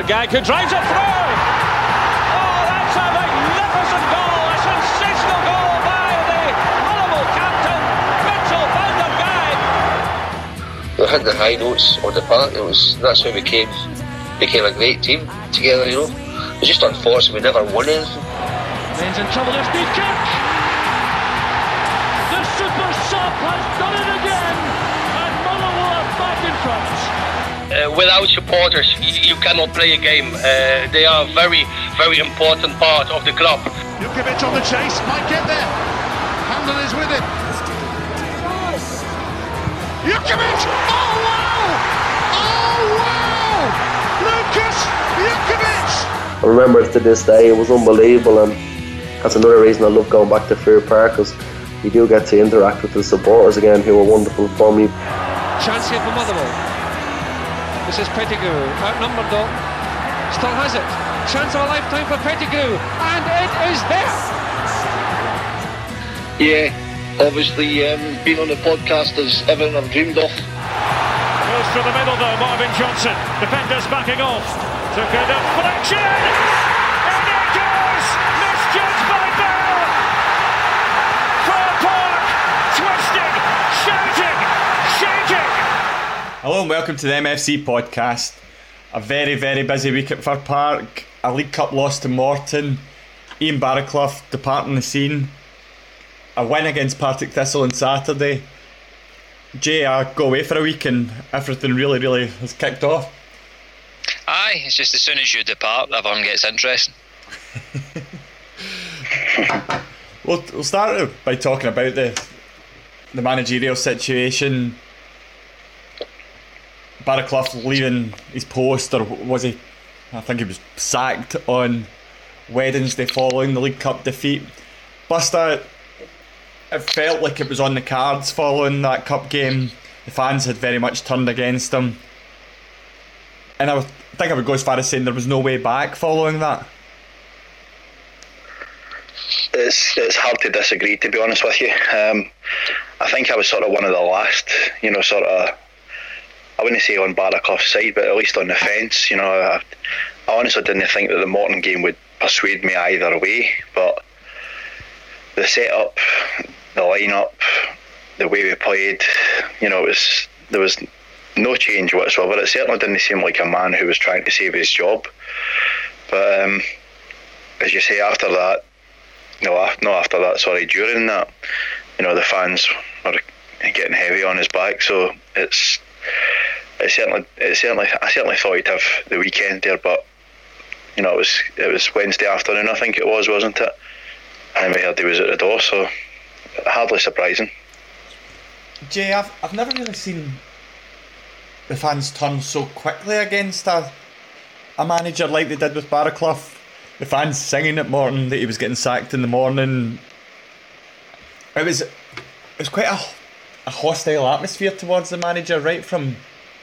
Gag, who drives it through. Oh, that's a magnificent goal, a sensational goal by the Motherwell captain, Mitchell van der Gag. We had the high notes on the park. That's how we became a great team together. You know, it's just unfortunate we never won anything. Ben's in trouble. There's Steve Kirk. The super sub has done it again, and Motherwell are back in front. Without supporters, you cannot play a game. They are a very, very important part of the club. Jukovic on the chase, might get there. Handel is with it. Jukovic! Oh wow! Oh wow! Lucas Jukovic! I remember it to this day. It was unbelievable, and that's another reason I love going back to Fair Park, because you do get to interact with the supporters again, who were wonderful for me. Chance here for Motherwell. This is Pettigrew, outnumbered though. Still has it. Chance of a lifetime for Pettigrew, and it is there. Yeah, obviously being on the podcast is everything I've dreamed of. Goes through the middle though, Marvin Johnson. Defenders backing off. Took a deflection. And it goes! Misjudged by Bell. Fair Park, twisting, shouting, shaking. Hello and welcome to the MFC podcast. A very, very busy week at Fir Park. A League Cup loss to Morton. Ian Barraclough departing the scene. A win against Partick Thistle on Saturday. Jay, I go away for a week and everything really has kicked off. Aye, it's just as soon as you depart, everyone gets interesting. We'll start by talking about the managerial situation. Barraclough leaving his post, or was he? I think he was sacked on Wednesday following the League Cup defeat. Buster, it felt like it was on the cards following that cup game. The fans had very much turned against him, and I think I would go as far as saying there was no way back following that. It's hard to disagree, to be honest with you. I think I was sort of one of the last, sort of, I wouldn't say on Barraclough's side, but at least on the fence. I honestly didn't think that the Morton game would persuade me either way, but the setup, the lineup, the way we played, there was no change whatsoever. It certainly didn't seem like a man who was trying to save his job. But as you say, during that, the fans were getting heavy on his back. So I certainly thought he'd have the weekend there, but it was Wednesday afternoon, I think it was, wasn't it? And we heard he was at the door, so hardly surprising. Jay, I've never really seen the fans turn so quickly against a manager like they did with Barraclough. The fans singing at Morton that he was getting sacked in the morning. It was quite a hostile atmosphere towards the manager right from.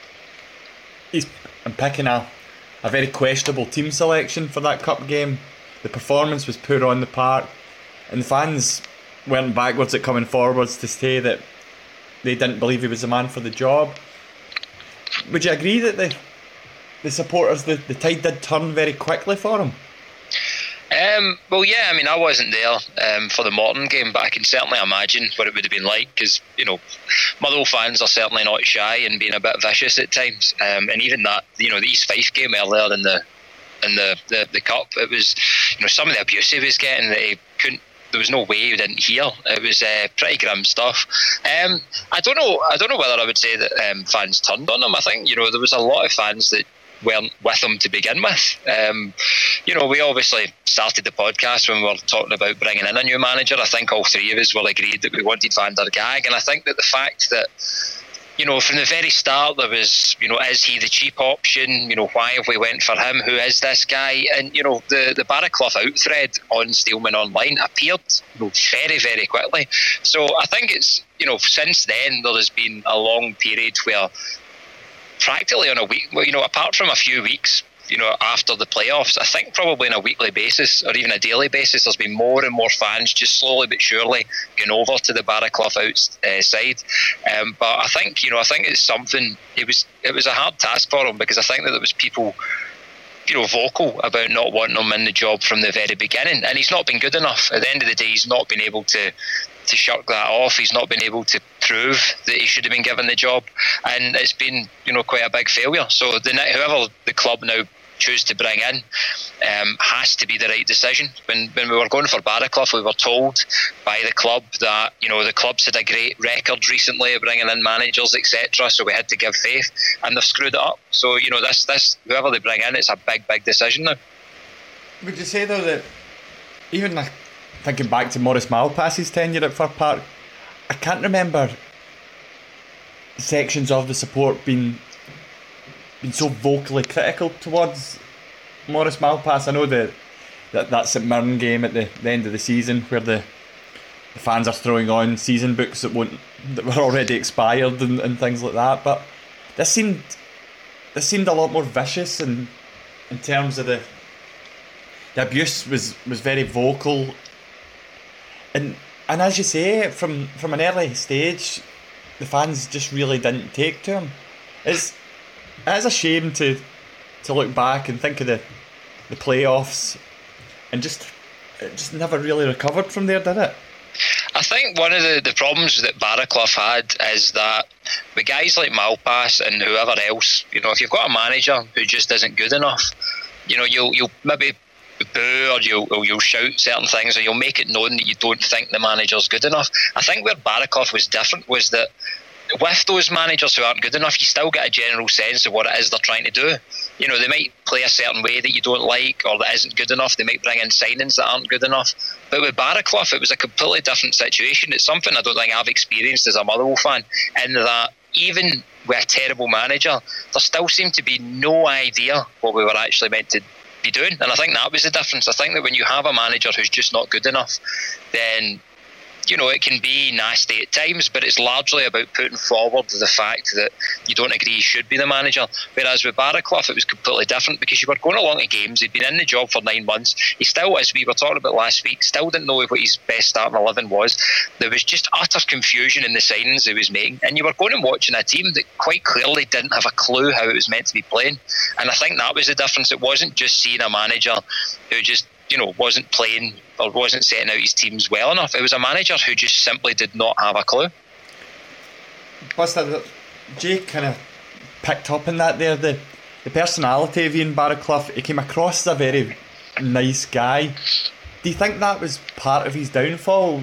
I'm picking a very questionable team selection for that cup game. The performance was poor on the park, and the fans went backwards at coming forwards to say that they didn't believe he was the man for the job. Would you agree that the supporters, the tide did turn very quickly for him? Well, yeah, I wasn't there for the Morton game, but I can certainly imagine what it would have been like, because, Motherwell fans are certainly not shy and being a bit vicious at times. And even that, the East Fife game earlier in the cup, it was, some of the abuse he was getting that he couldn't. There was no way he didn't hear. It was pretty grim stuff. I don't know whether I would say that fans turned on him. I think there was a lot of fans that weren't with him to begin with. We obviously started the podcast when we were talking about bringing in a new manager. I think all three of us were agreed that we wanted Van der Gag, and I think that the fact that from the very start there was, is he the cheap option? Why have we went for him? Who is this guy? And, the Barraclough out thread on Steelman Online appeared very, very quickly. So I think it's, since then there has been a long period where practically on a week, apart from a few weeks, after the playoffs, I think probably on a weekly basis or even a daily basis, there's been more and more fans just slowly but surely going over to the Barraclough side. But I think it's something. It was a hard task for him, because I think that there was people vocal about not wanting him in the job from the very beginning, and he's not been good enough. At the end of the day, he's not been able to shirk that off. He's not been able to prove that he should have been given the job, and it's been quite a big failure. So whoever the club now choose to bring in has to be the right decision. When we were going for Barraclough, we were told by the club that the club's had a great record recently of bringing in managers, etc. So we had to give faith, and they've screwed it up. So this whoever they bring in, it's a big decision now. Would you say though that even thinking back to Maurice Malpass's tenure at Fir Park, I can't remember sections of the support being so vocally critical towards Maurice Malpass? I know that St Mirren game at the end of the season where the fans are throwing on season books that were already expired and things like that, but this seemed a lot more vicious in terms of the abuse was very vocal, and as you say, from an early stage the fans just really didn't take to him. It's a shame to look back and think of the playoffs, and it just never really recovered from there, did it? I think one of the problems that Barraclough had is that with guys like Malpass and whoever else, if you've got a manager who just isn't good enough, you'll maybe boo, or you'll shout certain things, or you'll make it known that you don't think the manager's good enough. I think where Barraclough was different was that with those managers who aren't good enough, you still get a general sense of what it is they're trying to do. They might play a certain way that you don't like or that isn't good enough. They might bring in signings that aren't good enough. But with Barraclough, it was a completely different situation. It's something I don't think I've experienced as a Motherwell fan, in that even with a terrible manager, there still seemed to be no idea what we were actually meant to be doing. And I think that was the difference. I think that when you have a manager who's just not good enough, then it can be nasty at times, but it's largely about putting forward the fact that you don't agree he should be the manager. Whereas with Barraclough, it was completely different, because you were going along to games. He'd been in the job for 9 months. He still, as we were talking about last week, still didn't know what his best starting 11 was. There was just utter confusion in the signings he was making, and you were going and watching a team that quite clearly didn't have a clue how it was meant to be playing. And I think that was the difference. It wasn't just seeing a manager who just wasn't playing or wasn't setting out his teams well enough. It was a manager who just simply did not have a clue. Buster, Jay kind of picked up on that there. The personality of Ian Barraclough, he came across as a very nice guy. Do you think that was part of his downfall,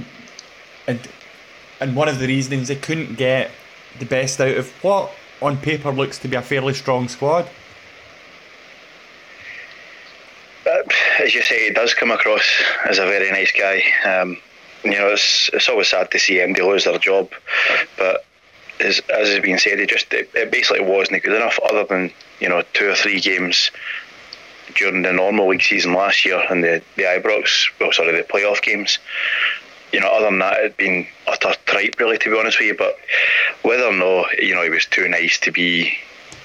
and one of the reasons they couldn't get the best out of what on paper looks to be a fairly strong squad? As you say, he does come across as a very nice guy. It's always sad to see MD lose their job, but as has been said, it basically wasn't good enough, other than 2 or 3 games during the normal league season last year and the Ibrox, the playoff games. Other than that, it'd been utter tripe, really, to be honest with you. But whether or not he was too nice to be,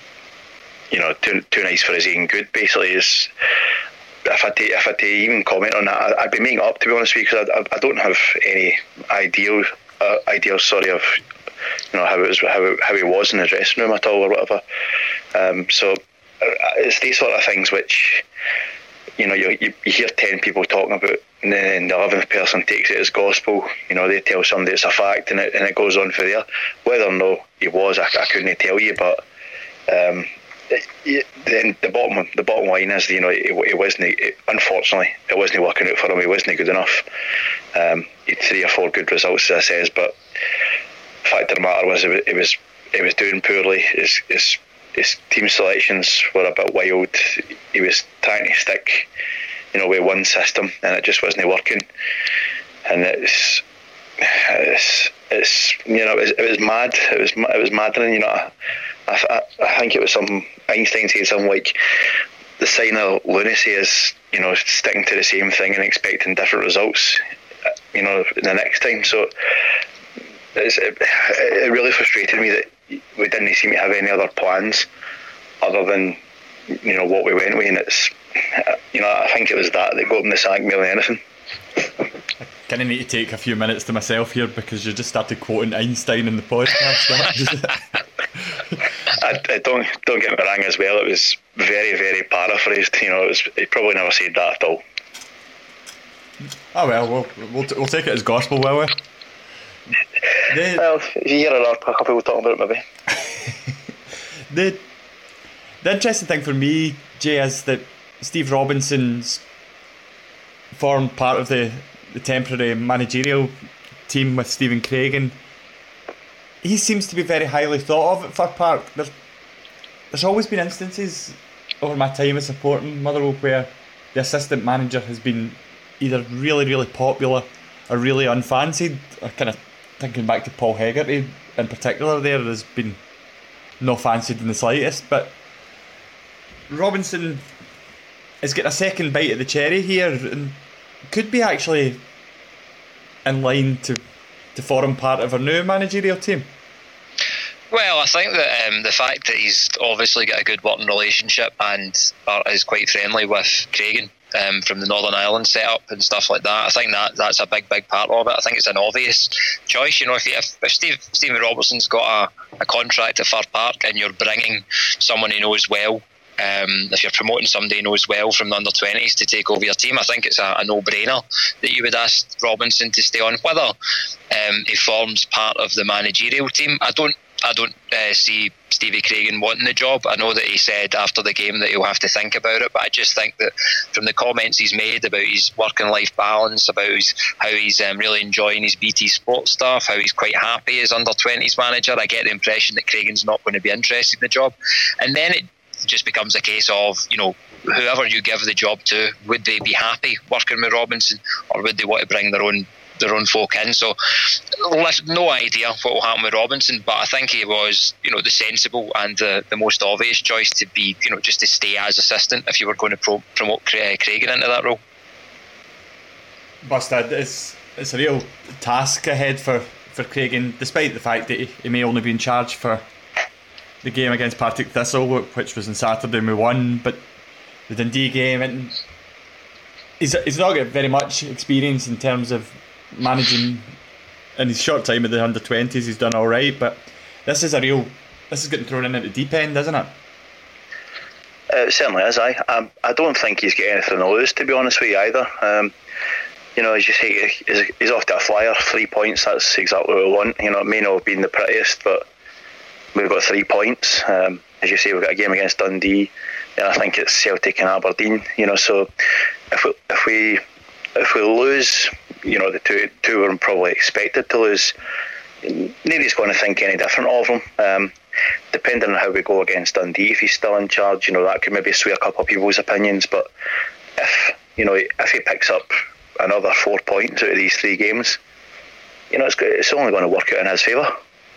too nice for his own good, basically, is. If I had to even comment on that, I'd be making it up, to be honest with you, because I don't have any idea of how he was in the dressing room at all, or whatever. So it's these sort of things which you hear 10 people talking about, and then the 11th person takes it as gospel. They tell somebody it's a fact, and it goes on for there. Whether or not he was, I couldn't tell you, but. Then the bottom line is, it wasn't. Unfortunately, it wasn't working out for him. He wasn't good enough. He had 3 or 4 good results, as I says, but the fact of the matter was, it was doing poorly. His team selections were a bit wild. He was trying to stick, with one system, and it just wasn't working. And it was mad. It was maddening. I think it was something Einstein said, something like the sign of lunacy is sticking to the same thing and expecting different results the next time. So it really frustrated me that we didn't seem to have any other plans other than what we went with, and it's I think it was that got him the sack more than anything. I kind of need to take a few minutes to myself here, because you just started quoting Einstein in the podcast. don't get me wrong as well. It was very, very paraphrased. You know, he probably never said that at all. Oh well, we'll take it as gospel, will we? Well, if you hear a couple people talking about it, maybe. The interesting thing for me, Jay, is that Steve Robinson's formed part of the temporary managerial team with Stephen Craigan. He seems to be very highly thought of at Fir Park. There's always been instances over my time of supporting Motherwell where the assistant manager has been either really, really popular or really unfancied. Or kind of thinking back to Paul Hegarty in particular, there's been no fancied in the slightest. But Robinson is getting a second bite at the cherry here and could be actually in line to form part of a new managerial team. Well, I think that the fact that he's obviously got a good working relationship and is quite friendly with Craigan from the Northern Ireland setup and stuff like that, I think that's a big part of it. I think it's an obvious choice. You know, if Stephen Robertson's got a contract at Fir Park and you're bringing someone he knows well, if you're promoting somebody who knows well from the under-20s to take over your team, I think it's a no-brainer that you would ask Robinson to stay on. Whether he forms part of the managerial team, I don't see Stevie Craigan wanting the job. I know that he said after the game that he'll have to think about it, but I just think that from the comments he's made about his work and life balance, about how he's really enjoying his BT Sports stuff, how he's quite happy as under-20s manager, I get the impression that Craigan's not going to be interested in the job. And then it just becomes a case of, you know, whoever you give the job to, would they be happy working with Robinson, or would they want to bring their own folk in? So no idea what will happen with Robinson, but I think he was, you know, the sensible and the most obvious choice to be, you know, just to stay as assistant if you were going to promote Craigan into that role. Bustad, it's a real task ahead for Craigan, despite the fact that he may only be in charge for the game against Partick Thistle, which was on Saturday and we won, but the Dundee game, and he's not got very much experience in terms of managing in his short time at the under-20s. He's done alright, but this is getting thrown in at the deep end, isn't it? It certainly is. I don't think he's got anything to lose, to be honest with you, either. You know, as you say, he's off to a flyer, 3 points, that's exactly what we want. You know, it may not have been the prettiest, but we've got 3 points. As you say, we've got a game against Dundee, and I think it's Celtic and Aberdeen. You know, so if we lose, you know, the two we're probably expected to lose, nobody's going to think any different of him. Depending on how we go against Dundee, if he's still in charge, you know, that could maybe sway a couple of people's opinions. But if he picks up another 4 points out of these 3 games, you know, it's only going to work out in his favour.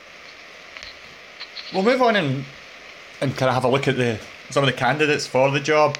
We'll move on and kind of have a look at some of the candidates for the job.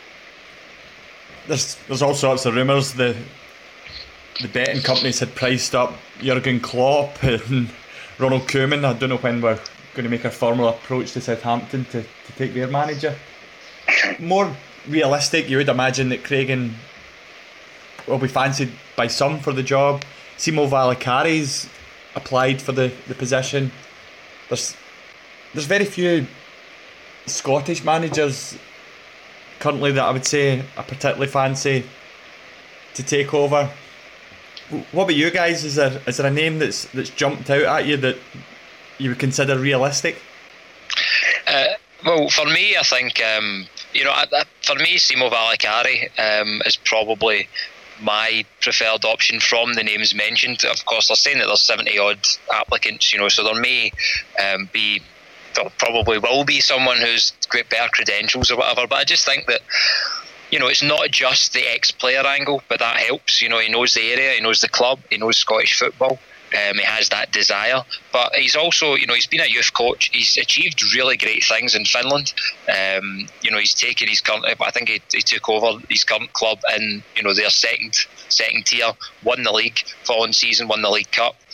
There's all sorts of rumours. The betting companies had priced up Jurgen Klopp and Ronald Koeman. I don't know when we're going to make a formal approach to Southampton to take their manager. More realistic, you would imagine that Craigan will be fancied by some for the job. Simo Valakari's applied for the position. There's very few Scottish managers currently that I would say I particularly fancy to take over. What about you guys? Is there a name that's jumped out at you that you would consider realistic? Well, for me, I think for me, Simo Valakari is probably my preferred option from the names mentioned. Of course, they're saying that there's 70 odd applicants, you know, so there may there probably will be someone who's got better credentials or whatever, but I just think that, you know, it's not just the ex-player angle, but that helps. You know, he knows the area, he knows the club, he knows Scottish football. He has that desire, but he's also, you know, he's been a youth coach. He's achieved really great things in Finland. You know, he's taken his current, I think he took over his current club in, you know, their second tier, won the league following season, won the League Cup.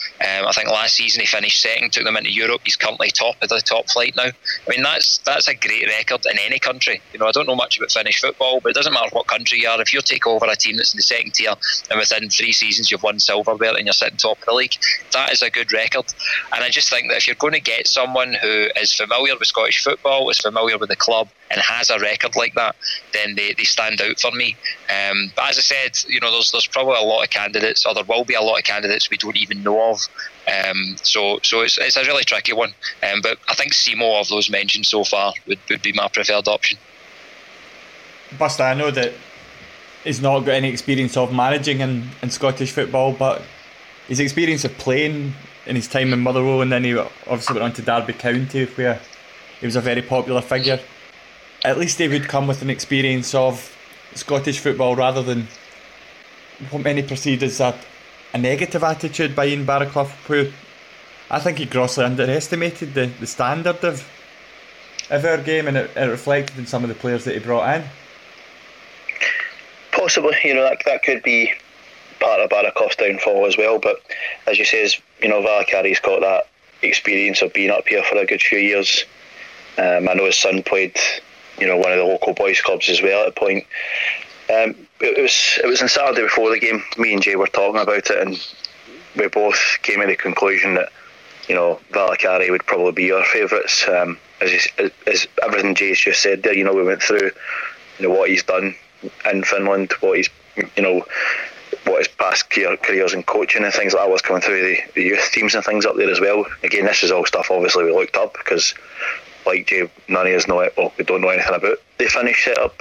I think last season he finished second, took them into Europe. He's currently top of the top flight now. I mean, that's a great record in any country. You know, I don't know much about Finnish football, but it doesn't matter what country you are. If you take over a team that's in the second tier and within 3 seasons you've won silverware and you're sitting top of the league, that is a good record. And I just think that if you're going to get someone who is familiar with Scottish football, is familiar with the club, and has a record like that, then they stand out for me. But as I said, you know, there's probably a lot of candidates, or there will be a lot of candidates we don't even know of. So it's a really tricky one. But I think Simo, of those mentioned so far, would be my preferred option. Buster, I know that he's not got any experience of managing in Scottish football, but his experience of playing in his time in Motherwell, and then he obviously went on to Derby County, where he was a very popular figure. At least he would come with an experience of Scottish football rather than what many perceived as a negative attitude by Ian Barraclough, who I think he grossly underestimated the standard of our game, and it reflected in some of the players that he brought in. Possibly, you know, that could be part of Barraclough's downfall as well, but as you say, you know, Valakari's got that experience of being up here for a good few years. I know his son played, you know, one of the local boys clubs as well at a point. It was on Saturday before the game. Me and Jay were talking about it, and we both came to the conclusion that, you know, Valakari would probably be our favourites. As everything Jay's just said there, you know, we went through, you know, what he's done in Finland, what he's, you know, what his past careers in coaching and things like that was, coming through the youth teams and things up there as well. Again, this is all stuff obviously we looked up, because like Jay, none of us know it. Well, we don't know anything about the Finnish setup.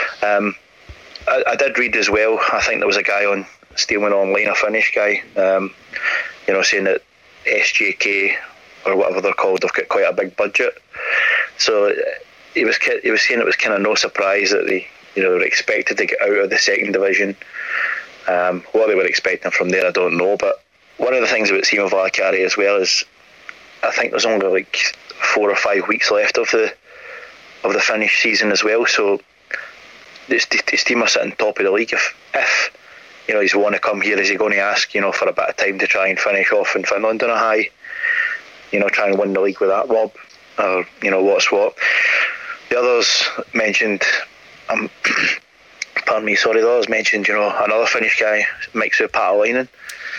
I did read as well, I think there was a guy on Steelman Online, a Finnish guy, you know, saying that SJK or whatever they're called, they've got quite a big budget. So he was saying it was kind of no surprise that they, you know, were expected to get out of the second division. What they were expecting from there, I don't know. But one of the things about Simo Valakari as well is, I think there's only like 4 or 5 weeks left of the Finnish season as well. So this team are sitting top of the league. If you know, he's want to come here, is he going to ask, you know, for a bit of time to try and finish off in Finland on a high? You know, try and win the league with that mob, or you know, what's what. The others mentioned, pardon me, sorry, the others mentioned, you know, another Finnish guy, Miksu Patalainen.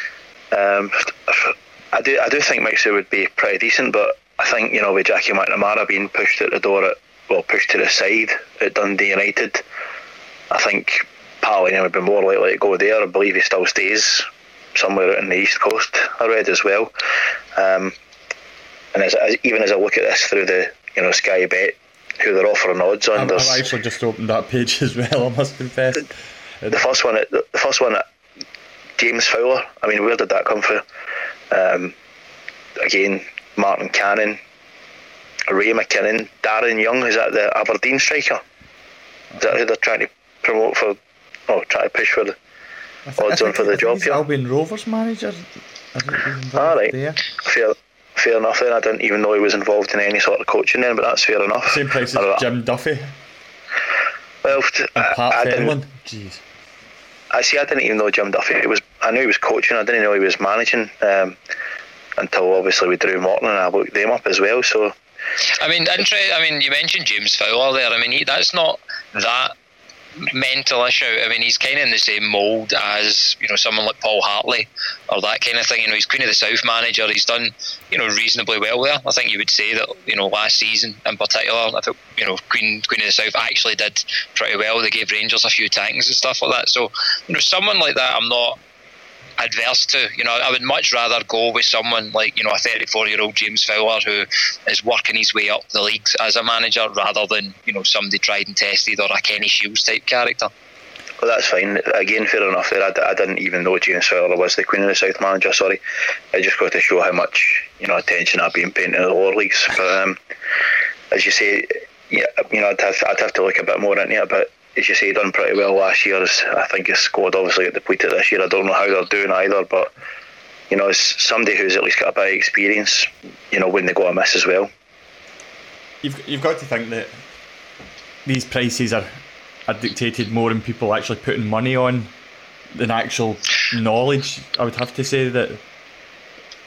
I do think Miksu would be pretty decent, but I think, you know, with Jackie McNamara being pushed out the door pushed to the side at Dundee United, I think Patalainen would be more likely to go there. I believe he still stays somewhere out in the East Coast, I read as well. And even as I look at this through the, you know, Sky Bet, who they're offering odds on, I've actually just opened that page as well, I must confess. The first one, James Fowler. I mean, where did that come from? Again, Martin Cannon, Ray McKinnon, Darren Young. Is that the Aberdeen striker? Is that who they're trying to promote for? Oh, trying to push for the odds on for the job here. Albion Rovers manager. All right, there. Fair enough then. I didn't even know he was involved in any sort of coaching then, but that's fair enough. Same price as Jim Duffy. Well, I didn't. Jeez. I didn't even know Jim Duffy. I knew he was coaching. I didn't know he was managing until obviously we drew Morton, and I looked them up as well. So, I mean, you mentioned James Fowler there. I mean, that's not that mental issue. I mean, he's kind of in the same mould as, you know, someone like Paul Hartley or that kind of thing. You know, he's Queen of the South manager. He's done, you know, reasonably well there. I think you would say that, you know, last season in particular, I think, you know, Queen of the South actually did pretty well. They gave Rangers a few tanks and stuff like that. So, you know, someone like that I'm not adverse to. You know, I would much rather go with someone like, you know, a 34-year-old James Fowler who is working his way up the leagues as a manager, rather than, you know, somebody tried and tested or a Kenny Shields type character. Well, that's fine. Again, fair enough there. I didn't even know James Fowler was the Queen of the South manager, sorry. I just got to show how much, you know, attention I've been paying to the lower leagues. But as you say, yeah, you know, I'd have to look a bit more into it, but as you say, done pretty well last year. I think his squad obviously got depleted this year. I don't know how they're doing either, but, you know, as somebody who's at least got a bit of experience, you know, when they go amiss as well. You've got to think that these prices are dictated more in people actually putting money on than actual knowledge. I would have to say that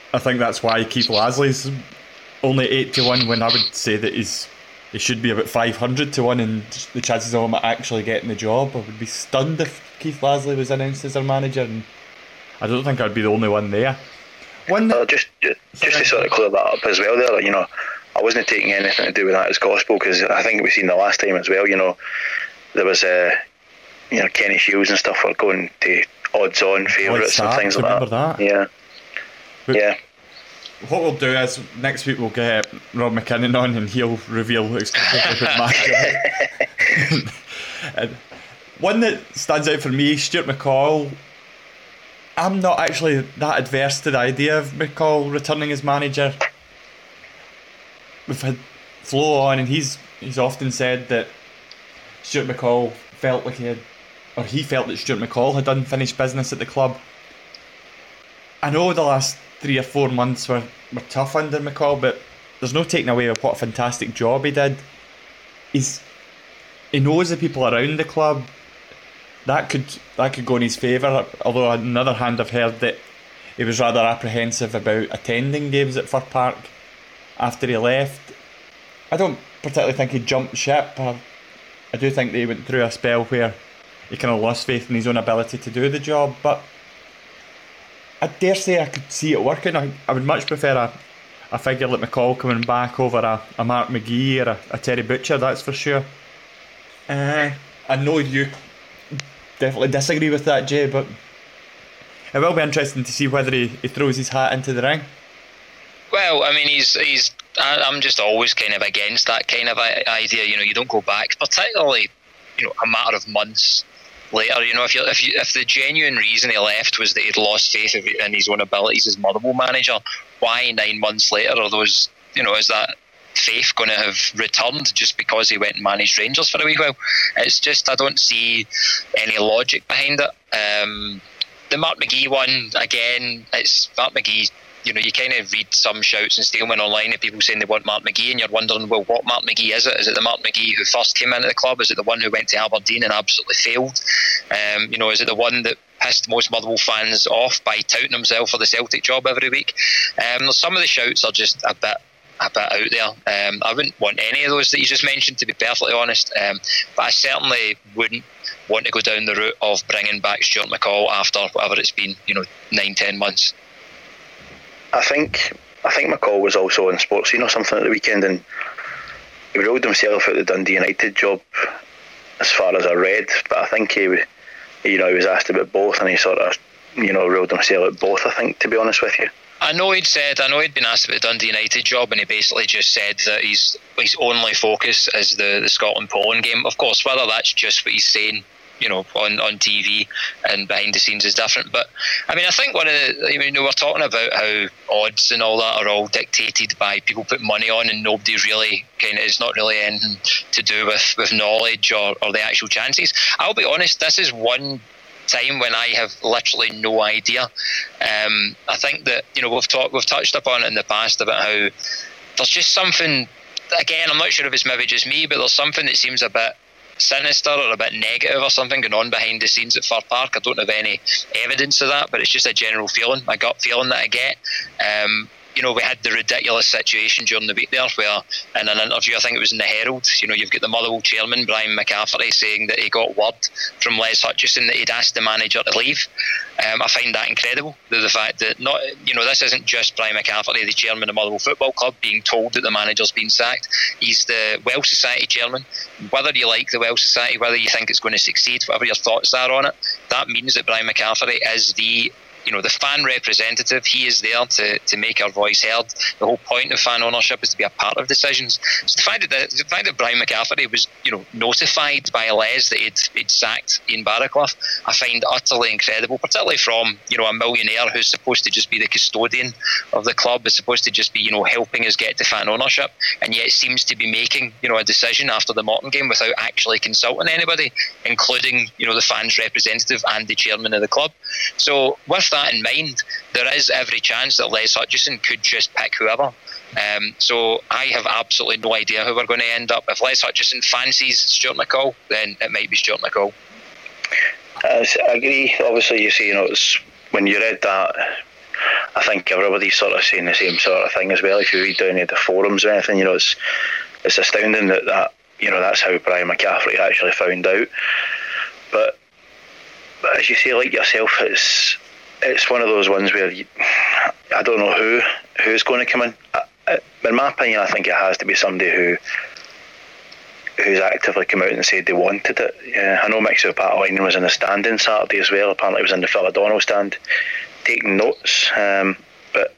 I think that's why Keith Lasley's only 8-1 when I would say that he should be about 500-1, and the chances of him actually getting the job. I would be stunned if Keith Lasley was announced as our manager, and I don't think I'd be the only one there. Just to sort of clear that up as well there, you know, I wasn't taking anything to do with that as gospel, because I think we've seen the last time as well, you know, there was Kenny Shields and stuff were going to odds on favourites and things like that. Yeah. What we'll do is next week we'll get Rob McKinnon on and he'll reveal exclusively what manager. One that stands out for me, Stuart McCall. I'm not actually that adverse to the idea of McCall returning as manager. We've had Flo on, and he's often said that Stuart McCall felt that Stuart McCall had unfinished business at the club. I know the last 3 or 4 months were tough under McCall, but there's no taking away with what a fantastic job he did. He knows the people around the club. That could go in his favour. Although on the other hand, I've heard that he was rather apprehensive about attending games at Fir Park after he left. I don't particularly think he jumped ship. I do think that he went through a spell where he kind of lost faith in his own ability to do the job, but I dare say I could see it working. I would much prefer a figure like McCall coming back over a Mark McGee or a Terry Butcher, that's for sure. I know you definitely disagree with that, Jay, but it will be interesting to see whether he throws his hat into the ring. Well, I mean, I'm just always kind of against that kind of idea. You know, you don't go back, particularly, you know, a matter of months later. You know, if the genuine reason he left was that he'd lost faith in his own abilities as Motherwell manager, why 9 months later are those? You know, is that faith going to have returned just because he went and managed Rangers for a wee while? It's just, I don't see any logic behind it. The Mark McGee one, again, it's Mark McGee. You know, you kind of read some shouts and statement online of people saying they want Mark McGee, and you're wondering, well, what Mark McGee is it? Is it the Mark McGee who first came into the club? Is it the one who went to Aberdeen and absolutely failed? You know, is it the one that pissed most Motherwell fans off by touting himself for the Celtic job every week? Some of the shouts are just a bit out there. I wouldn't want any of those that you just mentioned, to be perfectly honest, but I certainly wouldn't want to go down the route of bringing back Stuart McCall after whatever it's been, 9-10 months. I think McCall was also in sports, something at the weekend, and he ruled himself out the Dundee United job as far as I read, but I think he was asked about both, and he sort of ruled himself out both, I think, to be honest with you. I know he'd been asked about the Dundee United job, and he basically just said that his only focus is the Scotland-Poland game. Of course, whether that's just what he's saying, on TV and behind the scenes is different. But I mean, I think we're talking about how odds and all that are all dictated by people put money on, and nobody really it's not really anything to do with knowledge or the actual chances. I'll be honest, this is one time when I have literally no idea. I think that we've touched upon it in the past about how there's just something. Again, I'm not sure if it's maybe just me, but there's something that seems a bit sinister or a bit negative or something going on behind the scenes at Fir Park. I don't have any evidence of that, but it's just a general feeling, my gut feeling that I get. We had the ridiculous situation during the week there where in an interview, I think it was in the Herald, you've got the Motherwell chairman, Brian McCafferty, saying that he got word from Les Hutchison that he'd asked the manager to leave. I find that incredible, the fact that this isn't just Brian McCafferty, the chairman of Motherwell Football Club, being told that the manager's been sacked. He's the Welsh Society chairman. Whether you like the Welsh Society, whether you think it's going to succeed, whatever your thoughts are on it, that means that Brian McCafferty is the fan representative. He is there to make our voice heard. The whole point of fan ownership is to be a part of decisions. So the fact that Brian McCafferty was notified by Les that he'd sacked Ian Barraclough, I find utterly incredible, particularly from a millionaire who's supposed to just be the custodian of the club, is supposed to just be helping us get to fan ownership, and yet seems to be making a decision after the Morton game without actually consulting anybody, including the fans representative and the chairman of the club. So with that in mind, there is every chance that Les Hutchison could just pick whoever. So I have absolutely no idea who we're going to end up. If Les Hutchison fancies Stuart McCall, then it might be Stuart McCall. I agree. Obviously, you see, it's when you read that, I think everybody's sort of saying the same sort of thing as well. If you read down the forums or anything, it's astounding that that's how Brian McCaffrey actually found out. But as you say, like yourself, it's one of those ones where I don't know who's going to come in. In my opinion, I think it has to be somebody who's actively come out and said they wanted it. I know Mixo Patalainen was in the stand on Saturday as well. Apparently, he was in the Phil O'Donnell stand taking notes. But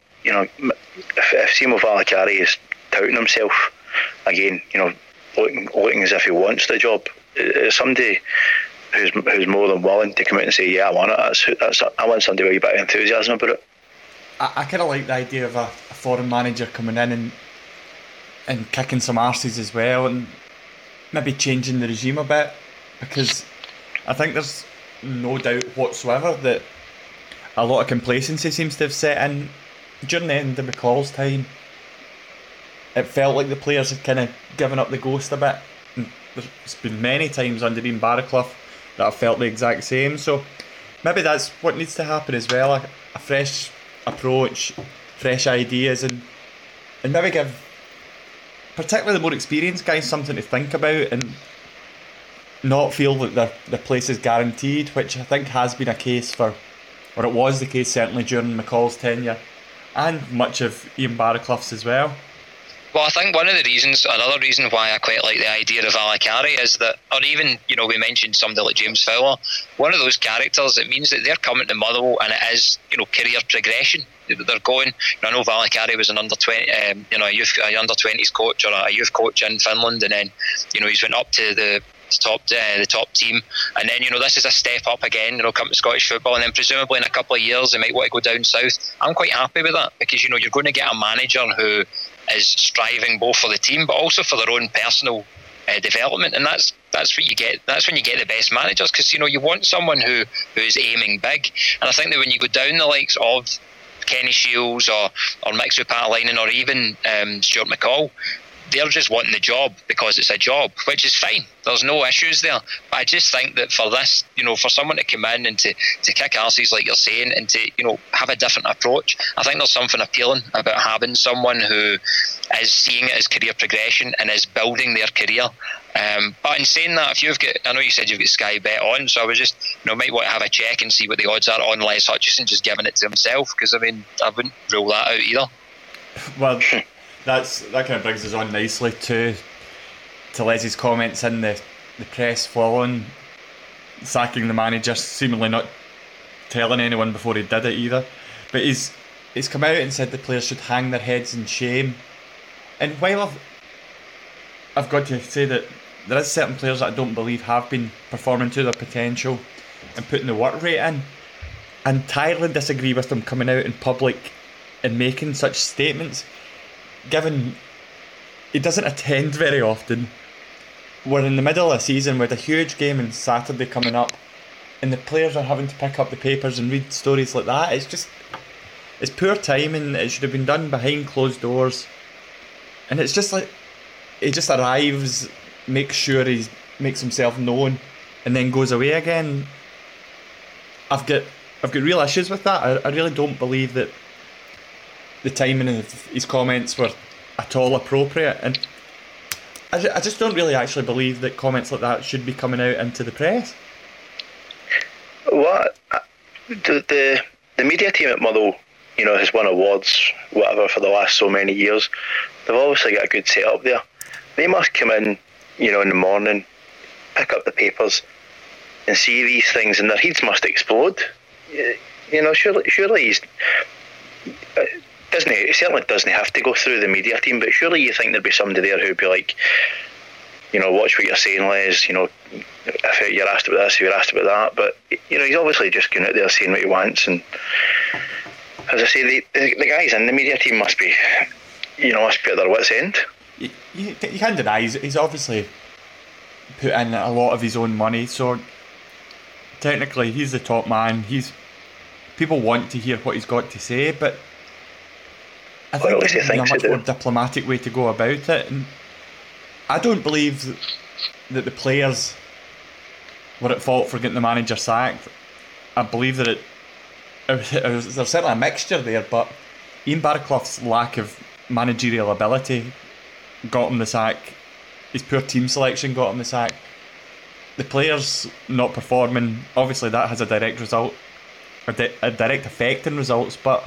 if Simo Valakari is touting himself again, looking as if he wants the job, it's somebody who's more than willing to come out and say, "Yeah, I want it." I want somebody with a bit of enthusiasm about it. I kind of like the idea of a foreign manager coming in and kicking some arses as well, and maybe changing the regime a bit, because I think there's no doubt whatsoever that a lot of complacency seems to have set in during the end of McCall's time. It felt like the players had kind of given up the ghost a bit, and there's been many times under Ian Barraclough that I've felt the exact same. So maybe that's what needs to happen as well, a fresh approach, fresh ideas, and maybe give particularly the more experienced guys something to think about, and not feel that their place is guaranteed, which I think has been a case or it was the case certainly during McCall's tenure, and much of Ian Barraclough's as well. Well, I think another reason why I quite like the idea of Valakari is that, or even, we mentioned somebody like James Fowler, one of those characters, it means that they're coming to Motherwell and it is, career progression. They're going, I know Valakari was an under 20, a under 20s coach or a youth coach in Finland, and then, he's went up to the top team, and then this is a step up again, come to Scottish football, and then presumably in a couple of years they might want to go down south. I'm quite happy with that, because you're going to get a manager who is striving both for the team but also for their own personal development, and that's what you get. That's when you get the best managers, because you want someone who is aiming big. And I think that when you go down the likes of Kenny Shiels or Mixo Patalainen or even Stuart McCall, they're just wanting the job because it's a job, which is fine. There's no issues there. But I just think that for this, for someone to come in and to kick arses like you're saying, and to have a different approach, I think there's something appealing about having someone who is seeing it as career progression and is building their career. But in saying that, I know you said you've got Sky Bet on, so I was just, might want to have a check and see what the odds are on Les Hutchison just giving it to himself, because I wouldn't rule that out either. Well, that kind of brings us on nicely to Les's comments in the press following sacking the manager, seemingly not telling anyone before he did it either. But he's come out and said the players should hang their heads in shame. And while I've got to say that there is certain players that I don't believe have been performing to their potential and putting the work rate in, I entirely disagree with them coming out in public and making such statements, given he doesn't attend very often. We're in the middle of a season with a huge game on Saturday coming up, and the players are having to pick up the papers and read stories like that. It's poor timing. It should have been done behind closed doors, and it's just like he just arrives, makes sure he makes himself known, and then goes away again. I've got real issues with that. I really don't believe that the timing of his comments were at all appropriate, and I just don't really actually believe that comments like that should be coming out into the press. What the media team at Motherwell, has won awards, whatever, for the last so many years. They've obviously got a good setup there. They must come in, in the morning, pick up the papers, and see these things, and their heads must explode. Surely he's. He certainly doesn't have to go through the media team, but surely you think there'd be somebody there who'd be like, watch what you're saying, Les, if you're asked about this, if you're asked about that. But, he's obviously just going out there saying what he wants. And as I say, the guys in the media team must be at their wits' end. You can't deny he's obviously put in a lot of his own money, so technically he's the top man. People want to hear what he's got to say, but I think there's a much more diplomatic way to go about it. And I don't believe that the players were at fault for getting the manager sacked. I believe that there's certainly a mixture there, but Ian Barraclough's lack of managerial ability got him the sack. His poor team selection got him the sack. The players not performing, obviously that has a direct result, a direct effect in results, but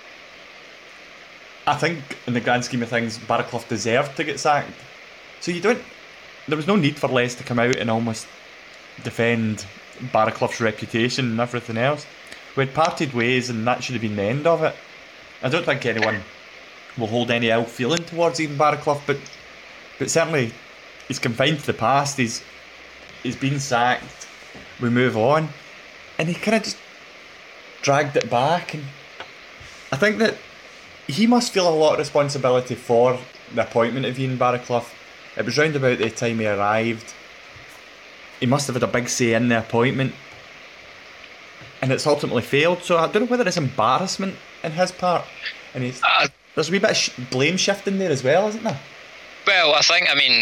I think in the grand scheme of things, Barraclough deserved to get sacked. So there was no need for Les to come out and almost defend Barraclough's reputation and everything else. We'd parted ways and that should have been the end of it. I don't think anyone will hold any ill feeling towards Ian Barraclough, but certainly he's confined to the past. He's been sacked. We move on, and he kind of just dragged it back. And I think that he must feel a lot of responsibility for the appointment of Ian Barraclough. It was round about the time he arrived. He must have had a big say in the appointment, and it's ultimately failed. So I don't know whether it's embarrassment in his part, and there's a wee bit of blame shifting there as well, isn't there? Well, I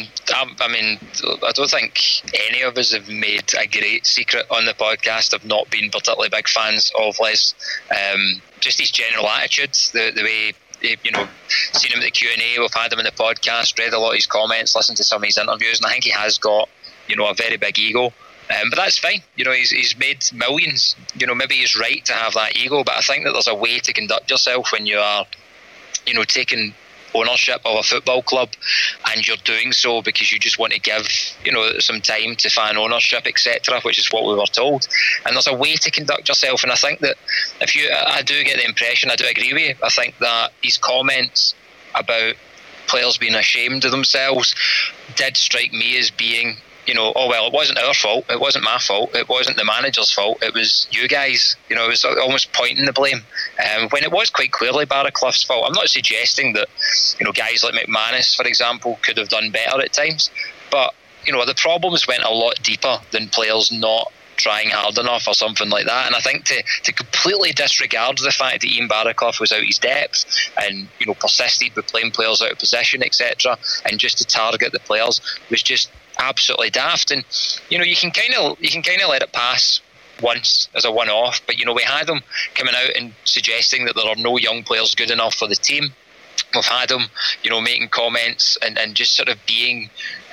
don't think any of us have made a great secret on the podcast of not being particularly big fans of Les. Just his general attitude, the way, seen him at the Q&A, we've had him in the podcast, read a lot of his comments, listened to some of his interviews, and I think he has got, a very big ego. But that's fine. He's made millions. Maybe he's right to have that ego, but I think that there's a way to conduct yourself when you are, taking ownership of a football club, and you're doing so because you just want to give some time to fan ownership, etc., which is what we were told. And there's a way to conduct yourself, and I think that I do get the impression, I do agree with you, I think that his comments about players being ashamed of themselves did strike me as being, it wasn't our fault, it wasn't my fault, it wasn't the manager's fault, it was you guys. It was almost pointing the blame, when it was quite clearly Barraclough's fault. I'm not suggesting that guys like McManus, for example, could have done better at times, but the problems went a lot deeper than players not trying hard enough or something like that. And I think to completely disregard the fact that Ian Barraclough was out his depth and persisted with playing players out of position, etc., and just to target the players was just absolutely daft. And you can kind of let it pass once as a one-off, but we had them coming out and suggesting that there are no young players good enough for the team. We've had them making comments and just sort of being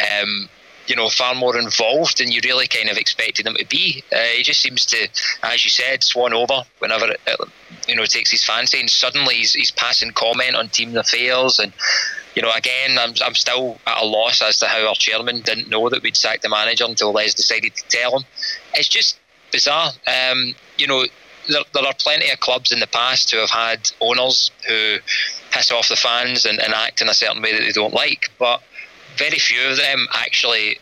far more involved than you really kind of expected him to be. He just seems to, as you said, swan over whenever it takes his fancy, and suddenly he's passing comment on team affairs. And again, I'm still at a loss as to how our chairman didn't know that we'd sacked the manager until Les decided to tell him. It's just bizarre. There are plenty of clubs in the past who have had owners who piss off the fans and act in a certain way that they don't like, but very few of them actually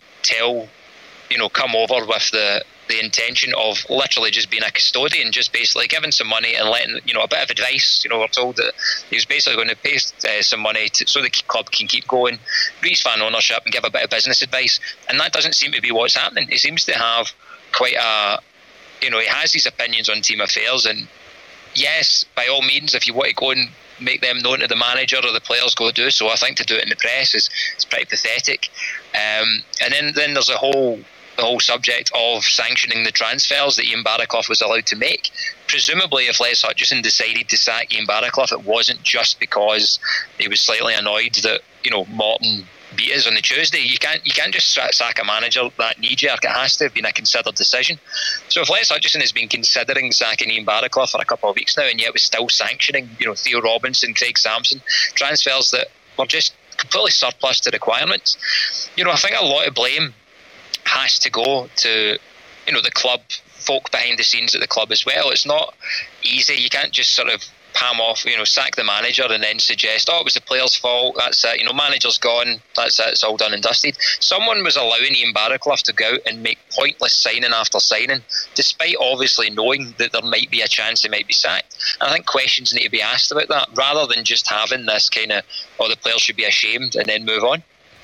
come over with the intention of literally just being a custodian, just basically giving some money and letting, a bit of advice. We're told that he was basically going to pay some money so the club can keep going, reach fan ownership and give a bit of business advice. And that doesn't seem to be what's happening. He seems to have quite he has his opinions on team affairs, and yes, by all means, if you want to go and make them known to the manager or the players, go do so. I think to do it in the press is pretty pathetic. And then there's the whole subject of sanctioning the transfers that Ian Barraclough was allowed to make. Presumably, if Les Hutchison decided to sack Ian Barraclough, it wasn't just because he was slightly annoyed that Morton beat us on the Tuesday. You can't just sack a manager that knee-jerk. It has to have been a considered decision. So if Les Hutchison has been considering sacking Ian Barraclough for a couple of weeks now, and yet was still sanctioning Theo Robinson, Craig Sampson, transfers that were just completely surplus to requirements, I think a lot of blame has to go to the club, folk behind the scenes at the club as well. It's not easy. You can't just sort of palm off, sack the manager and then suggest, it was the player's fault, that's it, manager's gone, that's it, it's all done and dusted. Someone was allowing Ian Barraclough to go out and make pointless signing after signing, despite obviously knowing that there might be a chance he might be sacked. And I think questions need to be asked about that, rather than just having this kind of, the players should be ashamed and then move on.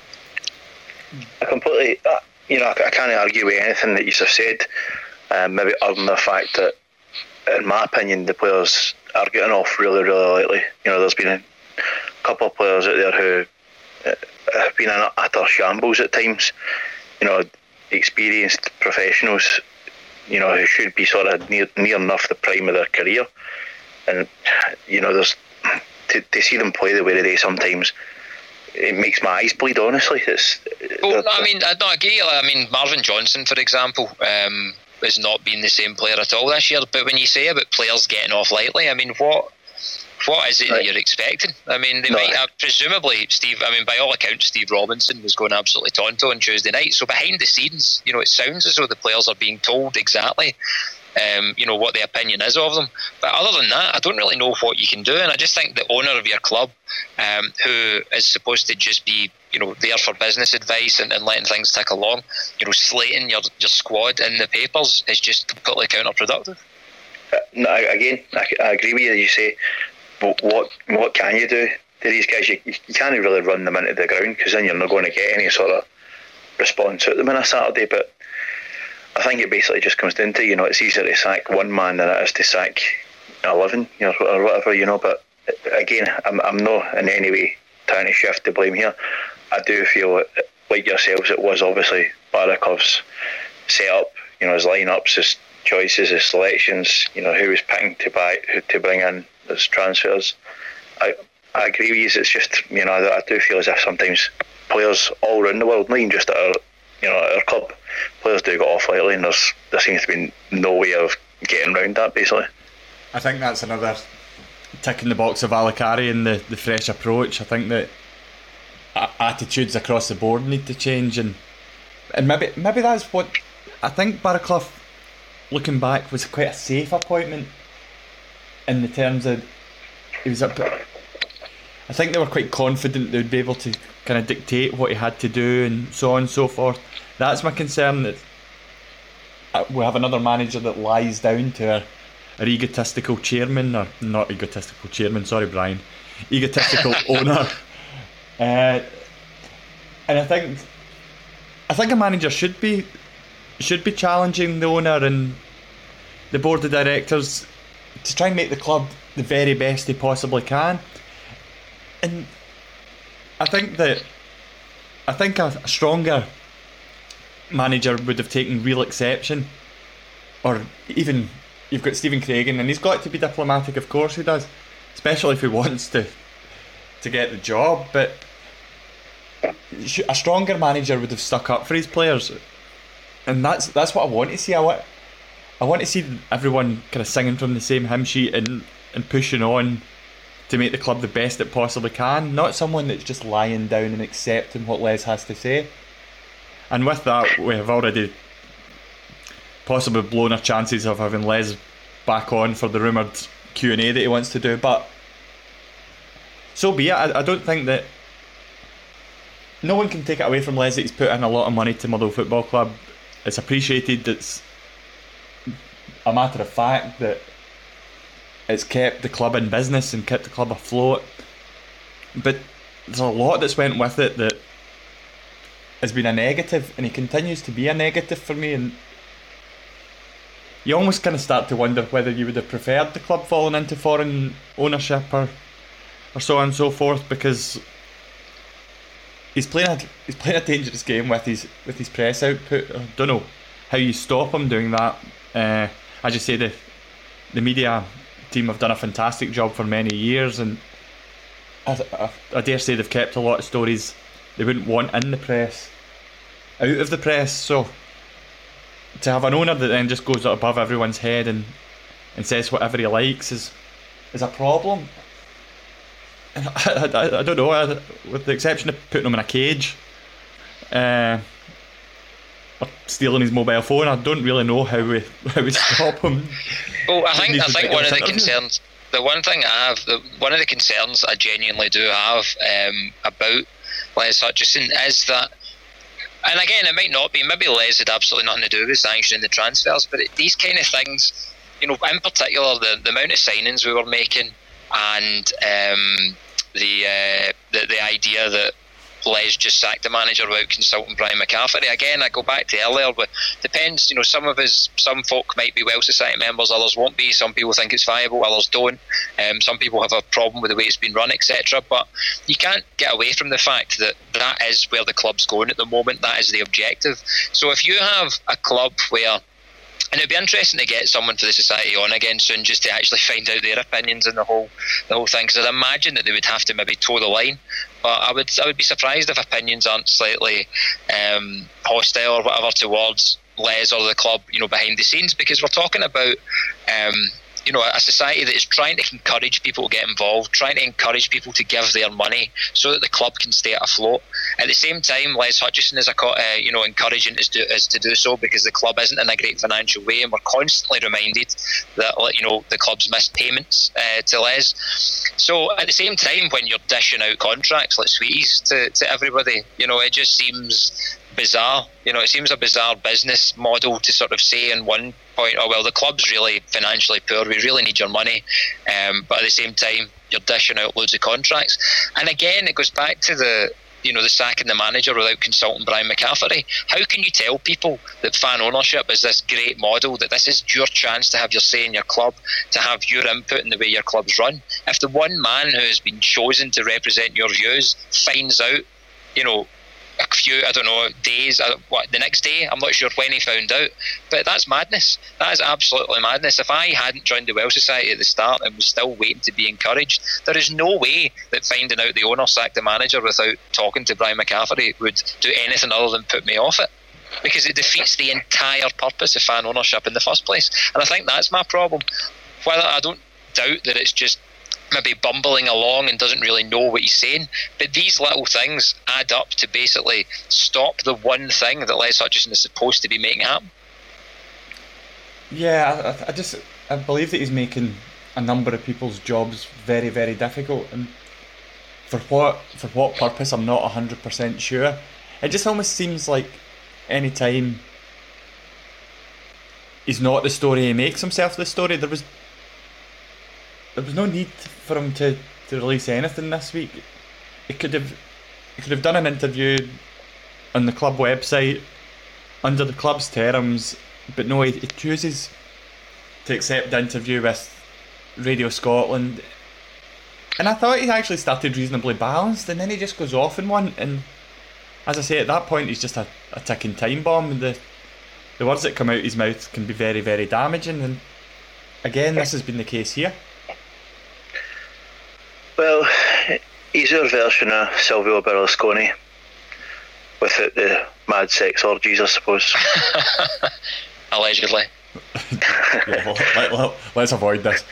I completely, I can't argue with anything that you have said, maybe other than the fact that, in my opinion, the players are getting off really, really lightly. There's been a couple of players out there who have been in utter shambles at times. Experienced professionals who should be sort of near enough the prime of their career, and there's to see them play the way they do sometimes. It makes my eyes bleed, honestly. I agree. I mean, Marvin Johnson, for example, has not been the same player at all this year. But when you say about players getting off lightly, I mean, what is it that you're expecting? I mean, they might have, presumably, by all accounts, Steve Robinson was going absolutely tonto on Tuesday night. So behind the scenes, it sounds as though the players are being told exactly what the opinion is of them. But other than that, I don't really know what you can do. And I just think the owner of your club, who is supposed to just be there for business advice and letting things tick along, slating your squad in the papers is just completely counterproductive. No, again, I agree with you. You say, but what can you do to these guys? You can't really run them into the ground, because then you're not going to get any sort of response out of them on a Saturday. But I think it basically just comes down to, it's easier to sack one man than it is to sack 11, or whatever, But again, I'm not in any way trying to shift the blame here. I do feel like yourselves, it was obviously Barakov's setup, his lineups, his choices, his selections, who was picking to bring in as transfers. I agree with you. It's just, I do feel as if sometimes players all around the world, not even just at our club, players do get off lightly, and there seems to be no way of getting around that, basically. I think that's another tick in the box of Alicari and the fresh approach. I think that attitudes across the board need to change, and maybe that's what I think. Baraclough, looking back, was quite a safe appointment in the terms of he was up. I think they were quite confident they would be able to kind of dictate what he had to do and so on and so forth. That's my concern, that we have another manager that lies down to our egotistical chairman, or not egotistical chairman, sorry Brian, egotistical owner. And I think a manager should be challenging the owner and the board of directors to try and make the club the very best they possibly can. And I think a stronger manager would have taken real exception, or even you've got Stephen Craigan, and he's got to be diplomatic, of course he does, especially if he wants to get the job, but a stronger manager would have stuck up for his players, and that's what I want to see. I want to see everyone kind of singing from the same hymn sheet and pushing on to make the club the best it possibly can, not someone that's just lying down and accepting what Les has to say. And with that, we have already possibly blown our chances of having Les back on for the rumoured Q&A that he wants to do, but so be it. I don't think that no one can take it away from Les that he's put in a lot of money to Motherwell Football Club. It's appreciated. It's a matter of fact that it's kept the club in business and kept the club afloat, but there's a lot that's went with it that has been a negative, and he continues to be a negative for me. And you almost kind of start to wonder whether you would have preferred the club falling into foreign ownership or so on and so forth, because he's playing a dangerous game with his press output. I don't know how you stop him doing that. As you say, the media team have done a fantastic job for many years, and I dare say they've kept a lot of stories they wouldn't want in the press out of the press. So to have an owner that then just goes above everyone's head and says whatever he likes is a problem. And I don't know, with the exception of putting him in a cage or stealing his mobile phone, I don't really know how we stop him. Well, I think one of the concerns, one of the concerns I genuinely do have about Les Hutchison is that, and again, it might not be, maybe Les had absolutely nothing to do with sanctioning the transfers, but these kind of things, in particular the amount of signings we were making, and the idea that Les just sacked the manager without consulting Brian McCafferty. Again, I go back to earlier, but depends. Some folk might be Welsh Society members, others won't be. Some people think it's viable, others don't. Some people have a problem with the way it's been run, etc. But you can't get away from the fact that is where the club's going at the moment. That is the objective. So if you have a club where And it'd be interesting to get someone for the society on again soon, just to actually find out their opinions on the whole thing. Because I'd imagine that they would have to maybe toe the line, but I would be surprised if opinions aren't slightly hostile or whatever towards Les or the club, behind the scenes. Because we're talking about a society that is trying to encourage people to get involved, trying to encourage people to give their money so that the club can stay afloat. At the same time, Les Hutchison is encouraging us to do so, because the club isn't in a great financial way, and we're constantly reminded that the club's missed payments to Les. So at the same time, when you're dishing out contracts like sweeties to everybody, it just seems bizarre. It seems a bizarre business model to sort of say in one point, oh well, the club's really financially poor, we really need your money, but at the same time you're dishing out loads of contracts. And again, it goes back to the sacking the manager without consulting Brian McCafferty. How can you tell people that fan ownership is this great model, that this is your chance to have your say in your club, to have your input in the way your club's run, if the one man who has been chosen to represent your views finds out, a few, days, the next day, I'm not sure when he found out, but that's madness. That is absolutely madness. If I hadn't joined the Welsh Society at the start and was still waiting to be encouraged, there is no way that finding out the owner sacked the manager without talking to Brian McCafferty would do anything other than put me off it, because it defeats the entire purpose of fan ownership in the first place. And I think that's my problem. Whether I don't doubt that it's just maybe bumbling along and doesn't really know what he's saying, but these little things add up to basically stop the one thing that Les Hutchison is supposed to be making happen. Yeah, I believe that he's making a number of people's jobs very, very difficult, and for what purpose I'm not 100% sure. It just almost seems like any time he's not the story, he makes himself the story. There was no need for him to release anything this week. He could have done an interview on the club website under the club's terms, but no, he chooses to accept the interview with Radio Scotland. And I thought he actually started reasonably balanced, and then he just goes off in one. And as I say, at that point, he's just a ticking time bomb. The words that come out his mouth can be very, very damaging. And again, this has been the case here. Well, he's our version of Silvio Berlusconi, without the mad sex orgies, I suppose. Allegedly. Yeah, let's avoid this.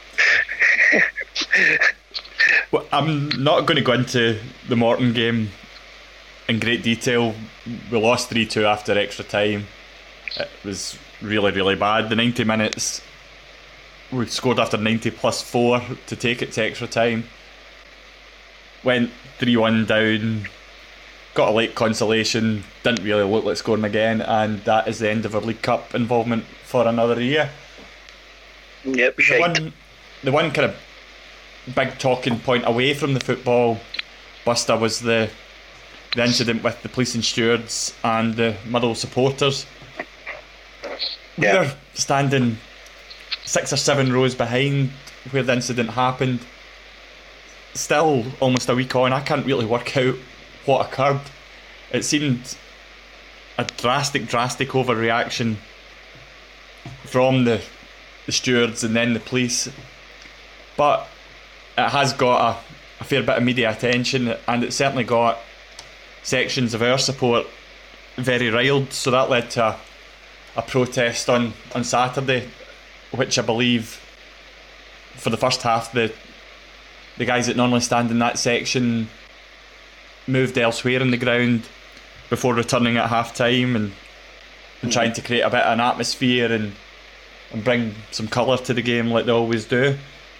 Well, I'm not going to go into the Morton game in great detail. We lost 3-2 after extra time. It was really, really bad. The 90 minutes, we scored after 90 plus 4 to take it to extra time. Went 3-1 down, got a late consolation, didn't really look like scoring again, and that is the end of our League Cup involvement for another year. Yep, the one kind of big talking point away from the football, Buster, was the incident with the police and stewards and the Motherwell supporters. We were standing 6 or 7 rows behind where the incident happened. Still, almost a week on, I can't really work out what occurred. It seemed a drastic overreaction from the stewards and then the police. But it has got a fair bit of media attention, and it certainly got sections of our support very riled. So that led to a protest on Saturday, which I believe for the first half the guys that normally stand in that section moved elsewhere in the ground before returning at half time and trying to create a bit of an atmosphere and bring some colour to the game like they always do.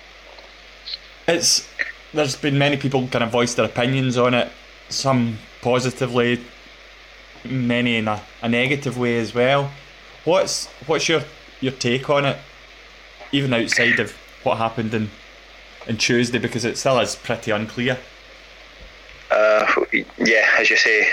There's been many people kind of voice their opinions on it, some positively, many in a negative way as well. What's your take on it, even outside of what happened in Tuesday, because it still is pretty unclear? Yeah, as you say,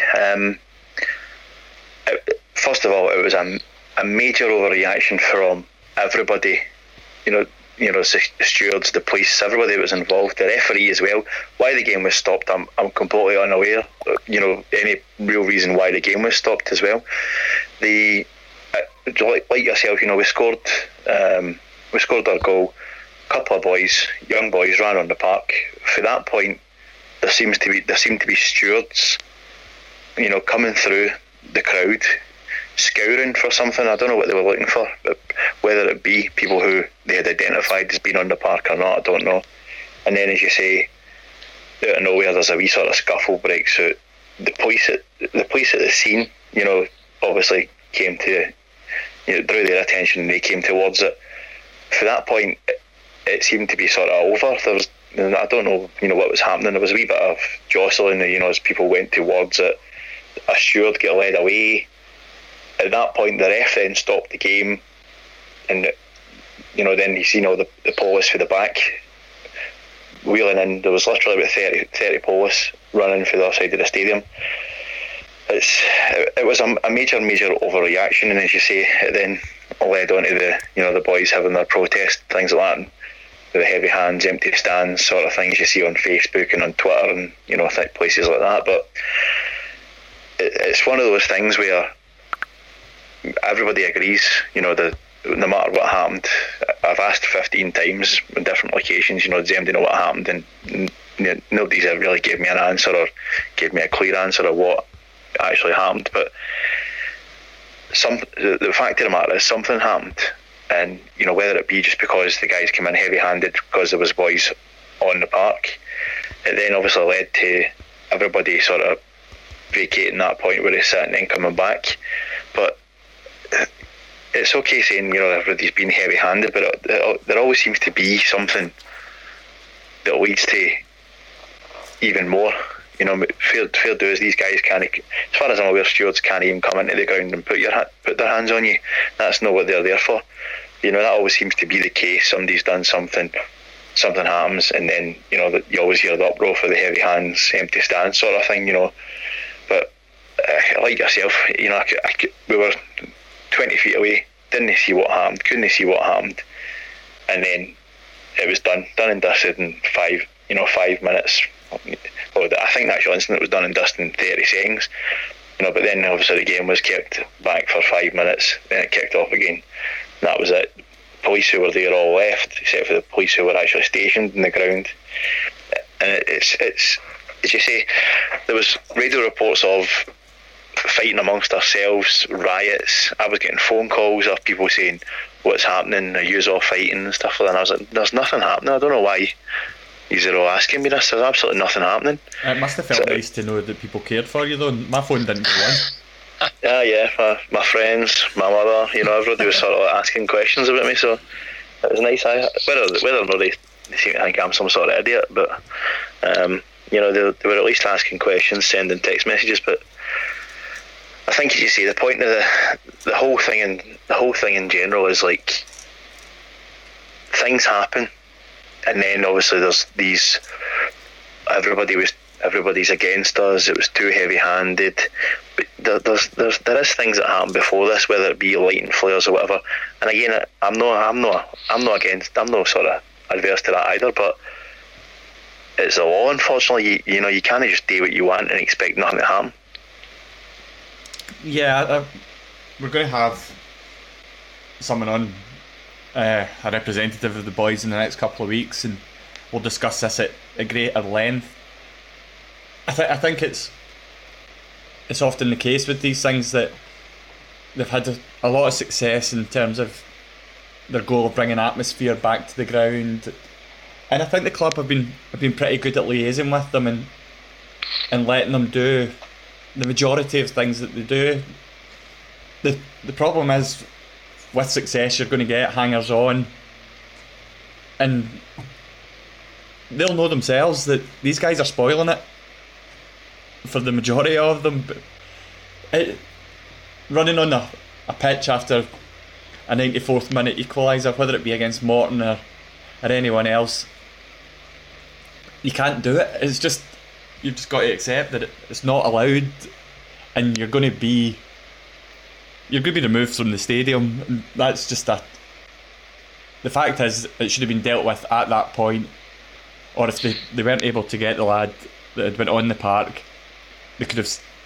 first of all, it was a major overreaction from everybody. The stewards, the police, everybody that was involved, the referee as well. Why the game was stopped, I'm completely unaware. Any real reason why the game was stopped as well. like yourself, we scored our goal. A couple of boys, young boys, ran on the park. For that point, there seemed to be stewards, coming through the crowd, scouring for something. I don't know what they were looking for, but whether it be people who they had identified as being on the park or not, I don't know. And then, as you say, out of nowhere, there's a wee sort of scuffle breaks out. The police at the scene, obviously came to, drew their attention, and they came towards it. For that point, it seemed to be sort of over. There was, I don't know, what was happening. There was a wee bit of jostling, as people went towards it. A steward got led away. At that point, the ref then stopped the game, and then you seen all the police for the back wheeling in. There was literally about 30 police running for the other side of the stadium. It was a major overreaction, and as you say, it then led on to the boys having their protest, things like that, and the heavy hands, empty stands, sort of things you see on Facebook and on Twitter and places like that. But it's one of those things where everybody agrees, no matter what happened. I've asked 15 times on different locations, does anybody know what happened, and nobody's ever really gave me an answer or gave me a clear answer of what actually happened. But the fact of the matter is something happened, and whether it be just because the guys came in heavy-handed because there was boys on the park, it then obviously led to everybody sort of vacating that point where they're sitting and coming back. But it's okay saying everybody's been heavy-handed, but there always seems to be something that leads to even more. Fair dues, these guys can't, as far as I'm aware, stewards can't even come into the ground and put their hands on you. That's not what they're there for. That always seems to be the case. Somebody's done something happens, and then you always hear the uproar for the heavy hands, empty stands sort of thing. But like yourself, we were 20 feet away, didn't see what happened, couldn't see what happened, and then it was done and dusted in 5 minutes. Well, I think the actual incident was done and dusted in 30 seconds, but then obviously the game was kept back for 5 minutes, then it kicked off again. And that was it. Police who were there all left, except for the police who were actually stationed in the ground. And it's as you say, there was radio reports of fighting amongst ourselves, riots. I was getting phone calls of people saying, "What's happening? Are you all fighting?" and stuff like that. And I was like, "There's nothing happening. I don't know why you're all asking me this. There's absolutely nothing happening." It must have felt nice to know that people cared for you, though. My phone didn't go on. Yeah, my friends, my mother, everybody was sort of asking questions about me, so it was nice. Whether or not they seem to think I'm some sort of idiot, but they were at least asking questions, sending text messages. But I think, as you say, the point of the whole thing in general is like things happen, and then obviously there's these everybody's against us. It was too heavy-handed. But there is things that happen before this, whether it be lighting flares or whatever. And again, I'm not against. I'm not sort of adverse to that either. But it's a law, unfortunately. You can't just do what you want and expect nothing to happen. Yeah, we're going to have someone on, a representative of the boys in the next couple of weeks, and we'll discuss this at greater length. I think it's often the case with these things that they've had a lot of success in terms of their goal of bringing atmosphere back to the ground, and I think the club have been pretty good at liaising with them and letting them do the majority of things that they do. The problem is, with success, you're going to get hangers on, and they'll know themselves that these guys are spoiling it for the majority of them. But running on a pitch after a 94th minute equaliser, whether it be against Morton or anyone else, you can't do it. It's just, you've just got to accept that it's not allowed, and you're going to be removed from the stadium. And that's just the fact is, it should have been dealt with at that point, or if they weren't able to get the lad that had went on the park, they could have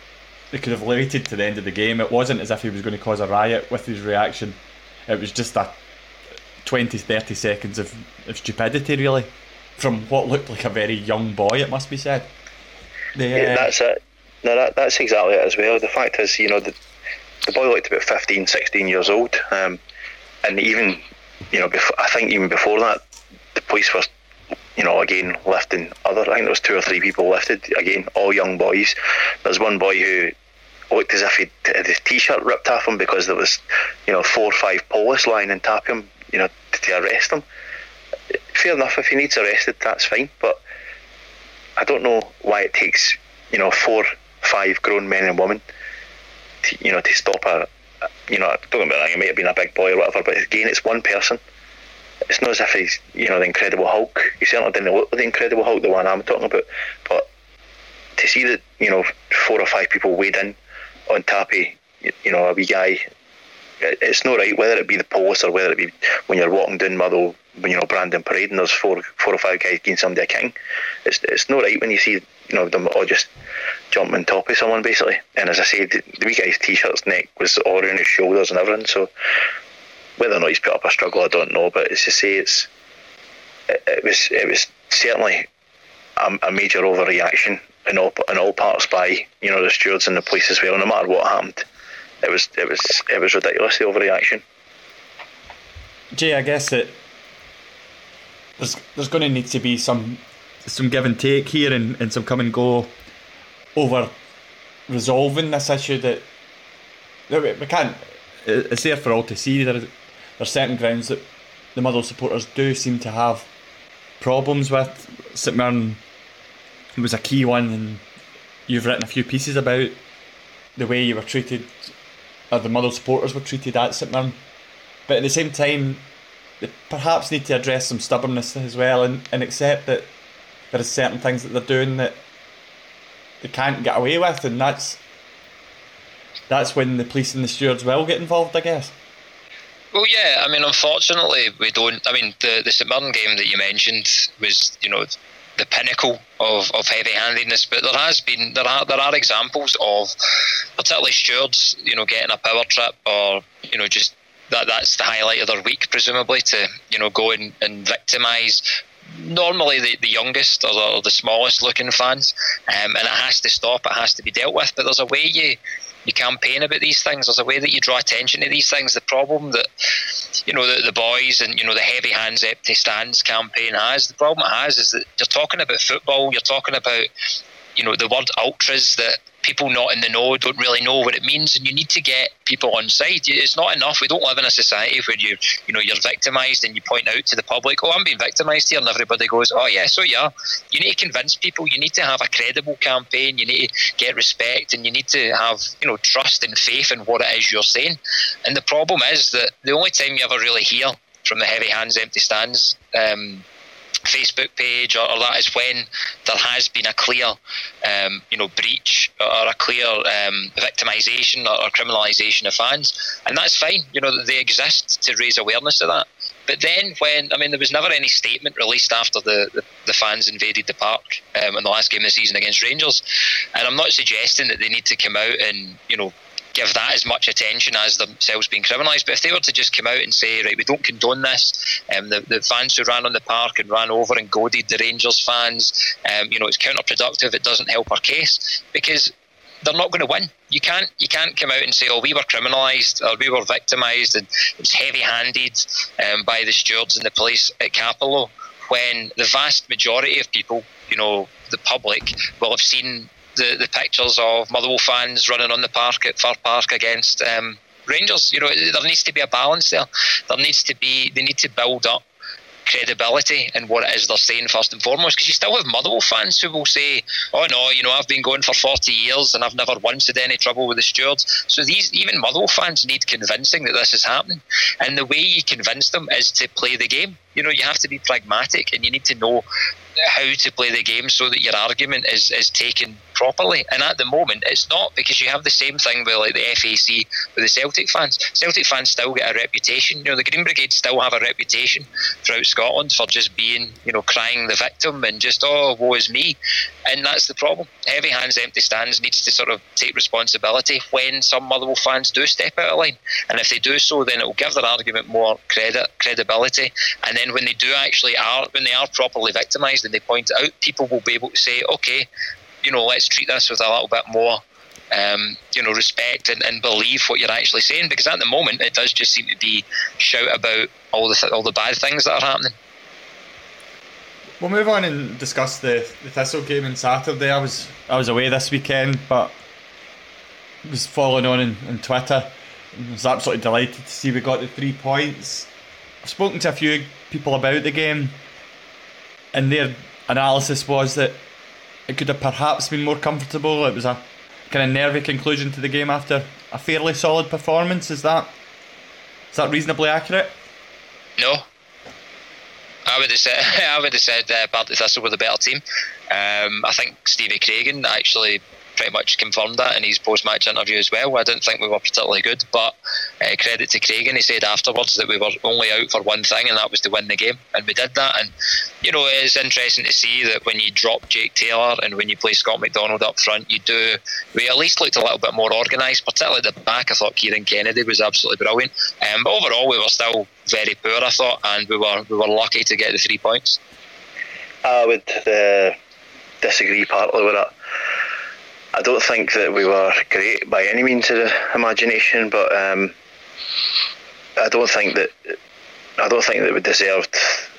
they could have waited to the end of the game. It wasn't as if he was going to cause a riot with his reaction. It was just a 20-30 seconds of stupidity, really, from what looked like a very young boy, it must be said. Yeah, that's it. No, that's exactly it as well. The fact is, you know, the boy looked about 15, 16 years old, and even, you know, I think even before that, the police were, you know, again lifting I think there was 2 or 3 people lifted, again, all young boys. There's one boy who looked as if he had his t-shirt ripped off him because there was, you know, 4 or 5 police lying and tapping him, you know, to arrest him. Fair enough, if he needs arrested, that's fine, but I don't know why it takes, you know, 4 or 5 grown men and women to, you know, to stop a, you know, don't get me wrong, he may have been a big boy or whatever, but again, it's one person. It's not as if he's, you know, the Incredible Hulk. He certainly didn't look like the Incredible Hulk, the one I'm talking about. But to see that, you know, 4 or 5 people weighed in on Tappy, you know, a wee guy, it's not right, whether it be the police or whether it be when you're walking down Motherwell, you know, Brandon Parade, and there's 4 or 5 guys giving somebody a king. It's not right when you see, you know, them all just jump on top of someone, basically. And as I said, the wee guy's t-shirt's neck was all around his shoulders and everything, so whether or not he's put up a struggle, I don't know, but as to say, it was certainly a major overreaction in all parts by, you know, the stewards and the police as well. No matter what happened, it was ridiculous, the overreaction. Jay, I guess that there's going to need to be some give and take here and some come and go over resolving this issue that we can't. It's there for all to see. There's certain grounds that the Motherwell supporters do seem to have problems with. St Mirren was a key one, and you've written a few pieces about the way you were treated, or the Motherwell supporters were treated at St Mirren. But at the same time, they perhaps need to address some stubbornness as well, and accept that there are certain things that they're doing that they can't get away with, and that's when the police and the stewards will get involved, I guess. Well, yeah, I mean, unfortunately, we don't. I mean, the St Mirren game that you mentioned was, you know, the pinnacle of heavy-handedness, but there are examples of particularly stewards, you know, getting a power trip, or, you know, just that's the highlight of their week, presumably, to, you know, go and victimise normally the youngest or the smallest looking fans, and it has to stop, it has to be dealt with. But there's a way you campaign about these things, there's a way that you draw attention to these things. The problem that, you know, the boys and, you know, the heavy hands empty stands campaign has, the problem it has is that you're talking about football, you're talking about, you know, the word ultras that people not in the know don't really know what it means, and you need to get people on side. It's not enough. We don't live in a society where you're victimised and you point out to the public, oh, I'm being victimised here, and everybody goes, oh yeah, so yeah. You need to convince people. You need to have a credible campaign. You need to get respect, and you need to have, you know, trust and faith in what it is you're saying. And the problem is that the only time you ever really hear from the Heavy Hands Empty Stands Facebook page or that is when there has been a clear breach or a clear victimisation or criminalisation of fans, and that's fine. You know, they exist to raise awareness of that. But then there was never any statement released after the fans invaded the park in the last game of the season against Rangers, and I'm not suggesting that they need to come out and, you know, give that as much attention as themselves being criminalised. But if they were to just come out and say, right, we don't condone this, the fans who ran on the park and ran over and goaded the Rangers fans, it's counterproductive, it doesn't help our case, because they're not going to win. You can't come out and say, oh, we were criminalised or we were victimised and it was heavy-handed by the stewards and the police at Capello, when the vast majority of people, you know, the public, will have seen the pictures of Motherwell fans running on the park at Fir Park against Rangers. You know, there needs to be a balance there. They need to build up credibility in what it is they're saying first and foremost, because you still have Motherwell fans who will say, oh no, you know, I've been going for 40 years and I've never once had any trouble with the stewards. So even Motherwell fans need convincing that this is happening, and the way you convince them is to play the game. You know, you have to be pragmatic, and you need to know how to play the game so that your argument is taken properly. And at the moment it's not, because you have the same thing with like the FAC with the Celtic fans. Celtic fans still get a reputation. The Green Brigade still have a reputation throughout Scotland for just being, crying the victim and just, oh, woe is me. And that's the problem. Heavy hands, empty stands needs to sort of take responsibility when some Motherwell fans do step out of line. And if they do so, then it will give their argument more credibility. And then when they are properly victimised and they point it out, people will be able to say, okay, let's treat this with a little bit more respect and believe what you're actually saying, because at the moment it does just seem to be shout about all the bad things that are happening. We'll move on and discuss the Thistle game on Saturday. I was away this weekend, but was following on Twitter. I was absolutely delighted to see we got the 3 points. I've spoken to a few people about the game, and their analysis was that it could have perhaps been more comfortable. It was a kind of nervy conclusion to the game after a fairly solid performance. Is that reasonably accurate? No. I would have said Partick Thistle were the better team. I think Stevie Craigan actually pretty much confirmed that in his post-match interview as well. I didn't think we were particularly good, but credit to Craigan, he said afterwards that we were only out for one thing, and that was to win the game, and we did that. And it's interesting to see that when you drop Jake Taylor and when you play Scott McDonald up front, we at least looked a little bit more organised, particularly at the back. I thought Kieran Kennedy was absolutely brilliant, but overall we were still very poor, I thought, and we were lucky to get the 3 points. I would disagree partly with that. I don't think that we were great by any means of the imagination, but I don't think that we deserved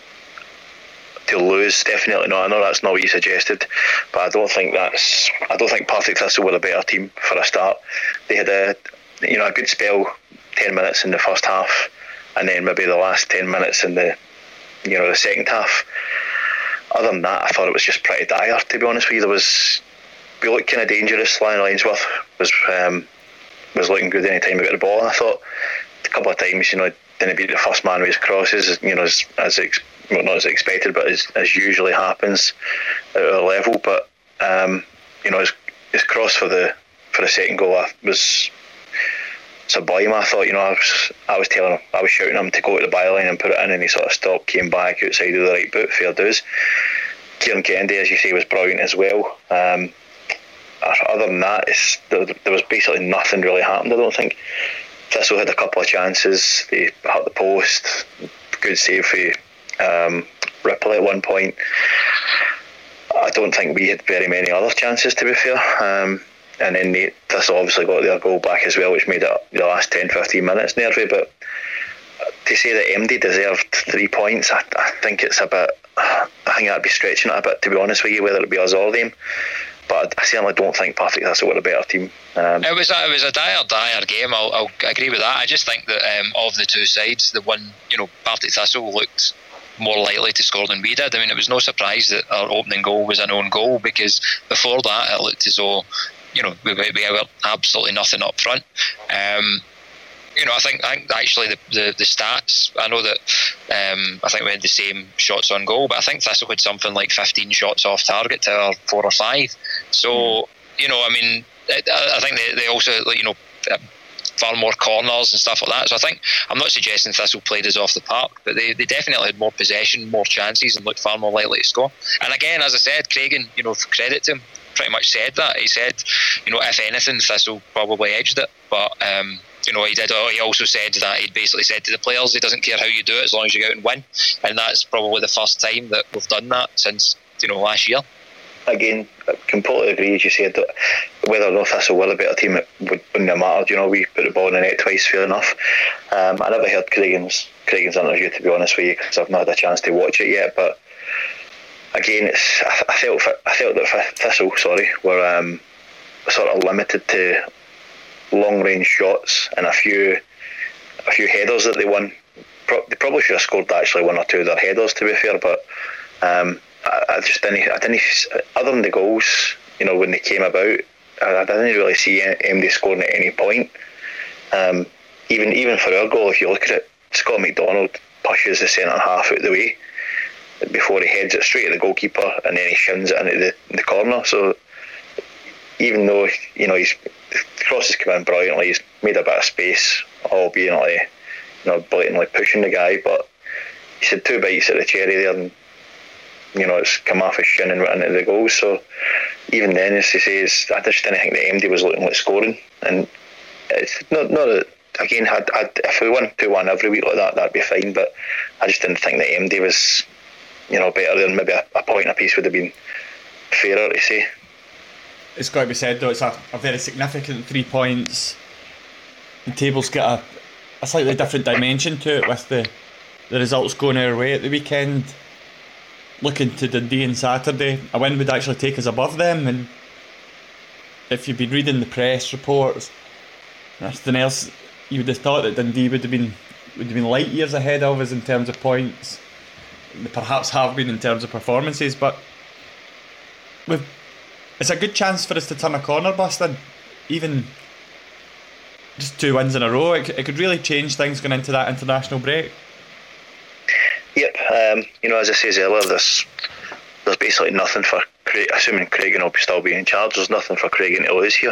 to lose. Definitely not. I know that's not what you suggested, but I don't think Partick Thistle were a better team for a start. They had a good spell, 10 minutes in the first half, and then maybe the last 10 minutes in the second half. Other than that, I thought it was just pretty dire, to be honest with you. We looked kind of dangerous. Lionel Ainsworth was looking good any time we got the ball. And I thought a couple of times, didn't beat the first man with his crosses, not as expected, but as usually happens at our level. But his cross for the second goal was sublime. I thought, I was shouting at him to go to the byline and put it in, and he sort of stopped, came back outside of the right boot. Fair dues. Kieran Kennedy, as you say, was brilliant as well. Other than that, there was basically nothing really happened. I don't think. Thistle had a couple of chances. They hit the post. Good save for Ripley at one point. I don't think we had very many other chances, to be fair. And then Thistle obviously got their goal back as well, which made it the last 10-15 minutes nervy. But to say that MD deserved 3 points, I think it's a bit. I think that'd be stretching it a bit, to be honest with you, whether it be us or them. But I certainly don't think Partick Thistle were a better team. It was a dire game. I'll agree with that. I just think that of the two sides, the one, Partick Thistle looked more likely to score than we did. I mean, it was no surprise that our opening goal was an own goal, because before that it looked as though we were absolutely nothing up front. I think actually the stats, I know that I think we had the same shots on goal, but I think Thistle had something like 15 shots off target to our 4 or 5. So, I think they also, far more corners and stuff like that. So I think, I'm not suggesting Thistle played us off the park, but they definitely had more possession, more chances, and looked far more likely to score. And again, as I said, Craigan, credit to him, pretty much said that. He said, if anything, Thistle probably edged it, but he also said that he'd basically said to the players, he doesn't care how you do it as long as you go out and win, and that's probably the first time that we've done that since last year. Again, I completely agree, as you said, that whether or not Thistle were a better team, it wouldn't have mattered. We put the ball in the net twice, fair enough. I never heard Craigan's interview, to be honest with you, because I've not had a chance to watch it yet, but again, I felt that Thistle were sort of limited to long range shots and a few headers that they won. They probably should have scored actually 1 or 2 of their headers, to be fair, but I didn't other than the goals, when they came about, I didn't really see MD scoring at any point. Even for our goal, if you look at it, Scott McDonald pushes the centre half out of the way. before he heads it straight at the goalkeeper, and then he shins it into the corner. So even though the cross has come in brilliantly, he's made a bit of space, all being blatantly pushing the guy, but he's had 2 bites at the cherry there, and it's come off his shin and went into the goal. So even then, as he says, I just didn't think that MD was looking like scoring, and it's not that. Again, if we won 2-1 every week like that, that'd be fine. But I just didn't think that MD was, better than maybe a point apiece would have been fairer to say. It's got to be said though, it's a very significant 3 points. The table's got a slightly different dimension to it with the results going our way at the weekend. Looking to Dundee on Saturday, a win would actually take us above them, and if you've been reading the press reports and everything else, you would have thought that Dundee would have been light years ahead of us in terms of points. They perhaps have been in terms of performances, but it's a good chance for us to turn a corner, Bustin. Even just 2 wins in a row, it could really change things going into that international break. Yep, as I said earlier, there's basically nothing for Craig, assuming Craig will still be in charge. There's nothing for Craig to lose here.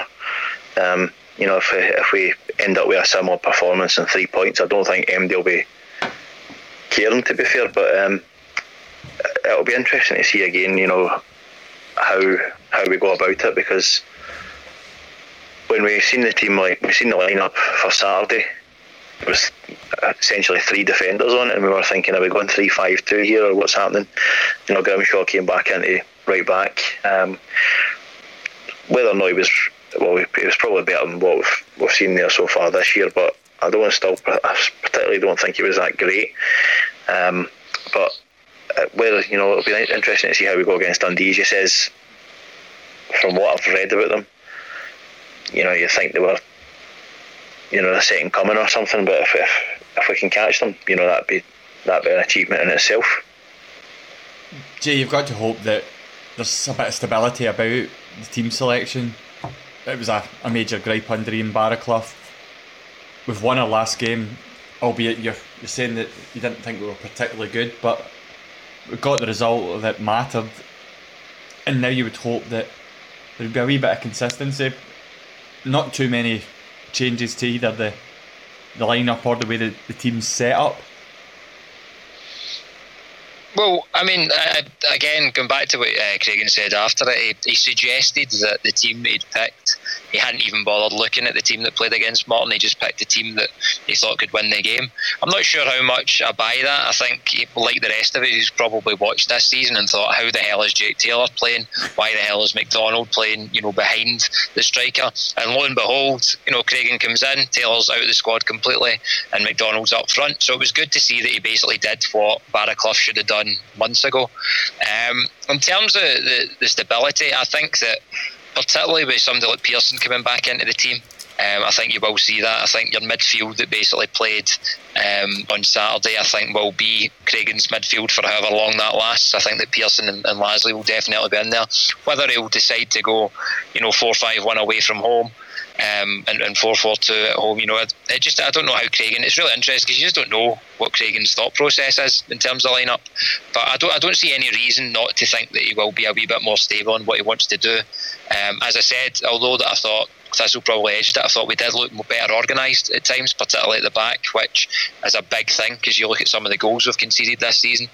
If we end up with a similar performance and 3 points, I don't think MD will be caring, to be fair. But it'll be interesting to see again, how we go about it, because when we've seen the team, we've seen the lineup for Saturday, it was essentially 3 defenders on it, and we were thinking, are we going 3-5-2 here, or what's happening? Grimshaw came back into right back. Whether or not he was probably better than what we've seen there so far this year, but I particularly don't think he was that great. But whether it'll be interesting to see how we go against Dundee. As you says, from what I've read about them, you think they were the second coming or something, but if we can catch them, that'd be an achievement in itself. Jay, you've got to hope that there's a bit of stability about the team selection. It was a major gripe under Ian Barraclough. We've won our last game, albeit you're saying that you didn't think we were particularly good, but we got the result that mattered, and now you would hope that there'd be a wee bit of consistency, not too many changes to either the lineup or the way the team's set up. Well, I mean, again, going back to what Craig said after it, he suggested that the team that he'd picked, he hadn't even bothered looking at the team that played against Morton. He just picked a team that he thought could win the game. I'm not sure how much I buy that. I think, like the rest of us, he's probably watched this season and thought, how the hell is Jake Taylor playing? Why the hell is McDonald playing, behind the striker? And lo and behold, Craig comes in, Taylor's out of the squad completely, and McDonald's up front. So it was good to see that he basically did what Barraclough should have done months ago. In terms of the stability, I think that particularly with somebody like Pearson coming back into the team, I think you will see that. I think your midfield that basically played on Saturday, I think will be Craig's midfield for however long that lasts. I think that Pearson and Lasley will definitely be in there. Whether he'll decide to go 4-5-1 away from home, and 4-4-2 at home, I don't know how Craig, it's really interesting because you just don't know what Craig's thought process is in terms of lineup. But I don't see any reason not to think that he will be a wee bit more stable in what he wants to do. As I said, although that I thought Thistle probably edged it, I thought we did look better organised at times, particularly at the back, which is a big thing because you look at some of the goals we've conceded this season.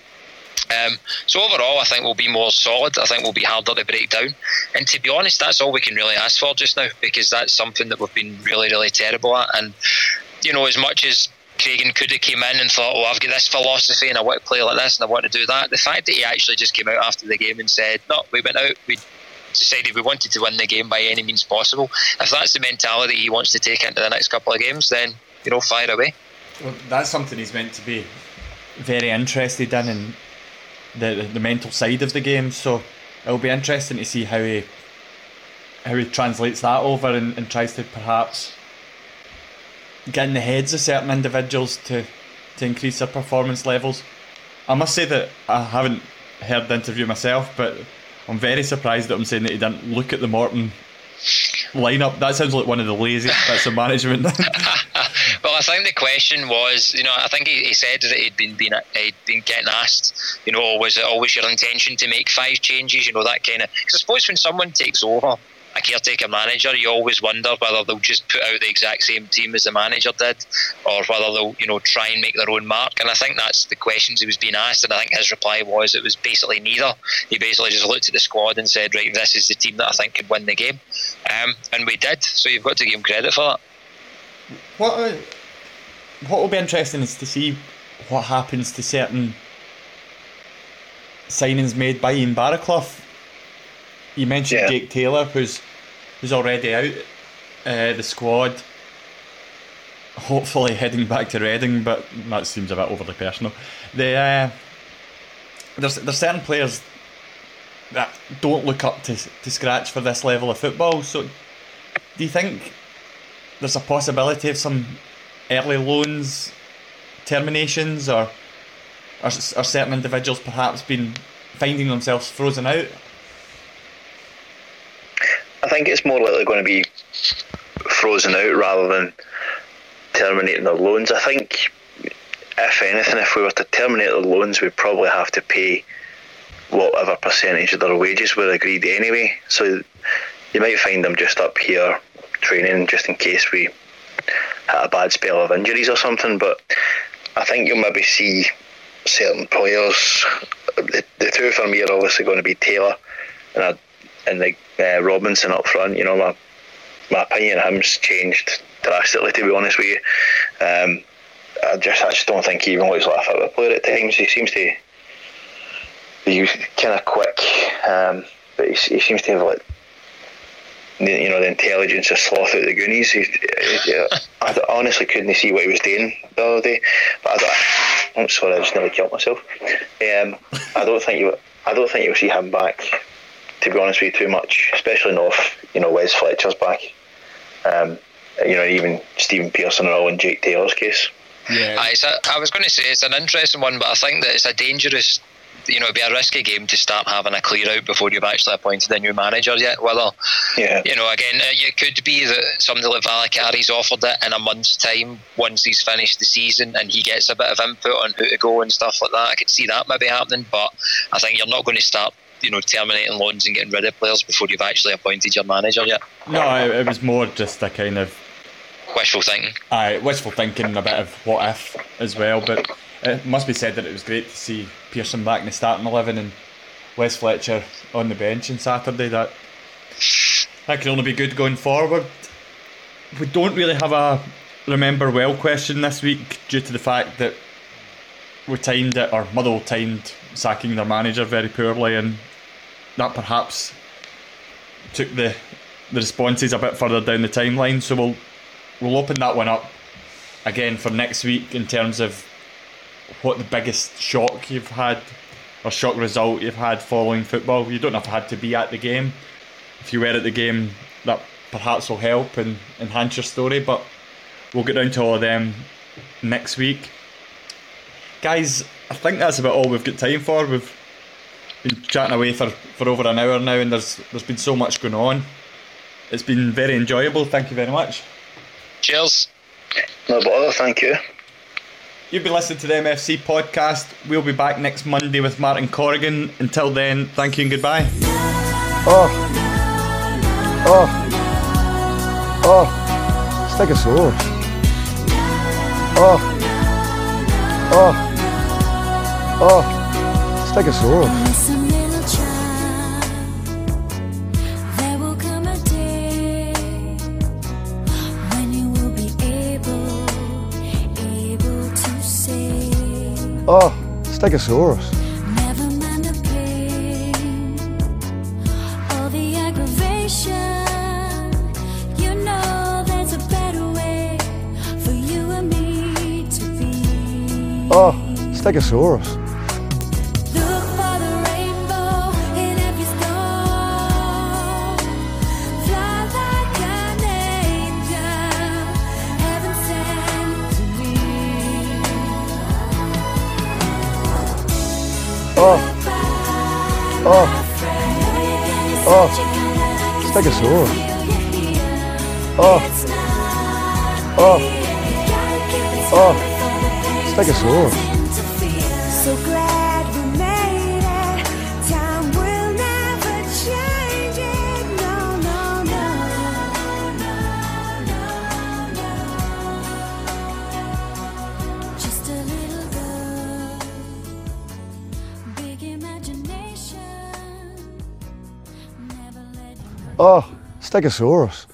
So overall, I think we'll be more solid. I think we'll be harder to break down. And to be honest, that's all we can really ask for just now, because that's something that we've been really, really terrible at. And, as much as Craig could have came in and thought, I've got this philosophy and I want to play like this and I want to do that, the fact that he actually just came out after the game and said, no, we went out, we decided we wanted to win the game by any means possible. If that's the mentality he wants to take into the next couple of games, then, fire away. Well, that's something he's meant to be very interested in, and the mental side of the game, so it'll be interesting to see how he translates that over and tries to perhaps get in the heads of certain individuals to increase their performance levels. I must say that I haven't heard the interview myself, but I'm very surprised that I'm saying that he didn't look at the Morton lineup. That sounds like one of the laziest bits of management. Well, think the question was, I think he said that he'd been getting asked, was it always your intention to make 5 changes? That kind of. Because I suppose when someone takes over a caretaker manager, you always wonder whether they'll just put out the exact same team as the manager did, or whether they'll try and make their own mark. And I think that's the questions he was being asked, and I think his reply was it was basically neither. He basically just looked at the squad and said, right, this is the team that I think could win the game, and we did, so you've got to give him credit for that. What will be interesting is to see what happens to certain signings made by Ian Barraclough. You mentioned Jake Taylor, who's already out the squad, hopefully heading back to Reading, but that seems a bit overly personal. There's certain players that don't look up to scratch for this level of football. So, do you think there's a possibility of some early loans terminations, or are certain individuals perhaps been finding themselves frozen out? I think it's more likely going to be frozen out rather than terminating their loans. I think, if anything, if we were to terminate their loans, we'd probably have to pay whatever percentage of their wages were agreed anyway. So you might find them just up here training just in case we had a bad spell of injuries or something. But I think you'll maybe see certain players. The two for me are obviously going to be Taylor and Robinson up front. My opinion of him's changed drastically, to be honest with you. I just don't think he even looks like a football player at times. He seems to be kind of quick, but he seems to have the intelligence of Sloth out the Goonies. I honestly couldn't see what he was doing the other day. But I'm sorry, I just nearly killed myself. I don't think you'll see him back, to be honest with you, too much, especially not if Wes Fletcher's back. Even Stephen Pearson and all in Jake Taylor's case. Yeah. I was going to say it's an interesting one, but I think that it's a dangerous, it'd be a risky game to start having a clear out before you've actually appointed a new manager yet. Whether, again, it could be that somebody like Valakari's offered it in a month's time once he's finished the season and he gets a bit of input on who to go and stuff like that. I could see that maybe happening, but I think you're not going to start terminating loans and getting rid of players before you've actually appointed your manager yet. No, it was more just a kind of wishful thinking. Wishful thinking, a bit of what if as well. But it must be said that it was great to see Pearson back in the starting 11 and Wes Fletcher on the bench on Saturday. That can only be good going forward. We don't really have a remember well question this week due to the fact that we timed it, or Motherwell timed sacking their manager very poorly, and that perhaps took the responses a bit further down the timeline. So we'll open that one up again for next week in terms of what the biggest shock you've had or shock result you've had following football. You don't have to be at the game. If you were at the game, that perhaps will help and enhance your story, but we'll get down to all of them next week. Guys, I think that's about all we've got time for. We've been chatting away for over an hour now, and there's been so much going on. It's been very enjoyable. Thank you very much. Cheers. No bother, thank you. You've been listening to the MFC podcast. We'll be back next Monday with Martin Corrigan. Until then, thank you and goodbye. Stegosaurus. Stegosaurus. Stegosaurus. Never mind the pain or the aggravation. You know there's a better way for you and me to be. Stegosaurus. Look for the rainbow in every storm. Fly like an angel, heaven sent to me. Stegosaurus. Oh, Stegosaurus. So glad we made it. Time will never change it. No, no, no, no, no. Just a little girl, big imagination. Never let you know. Oh, Stegosaurus.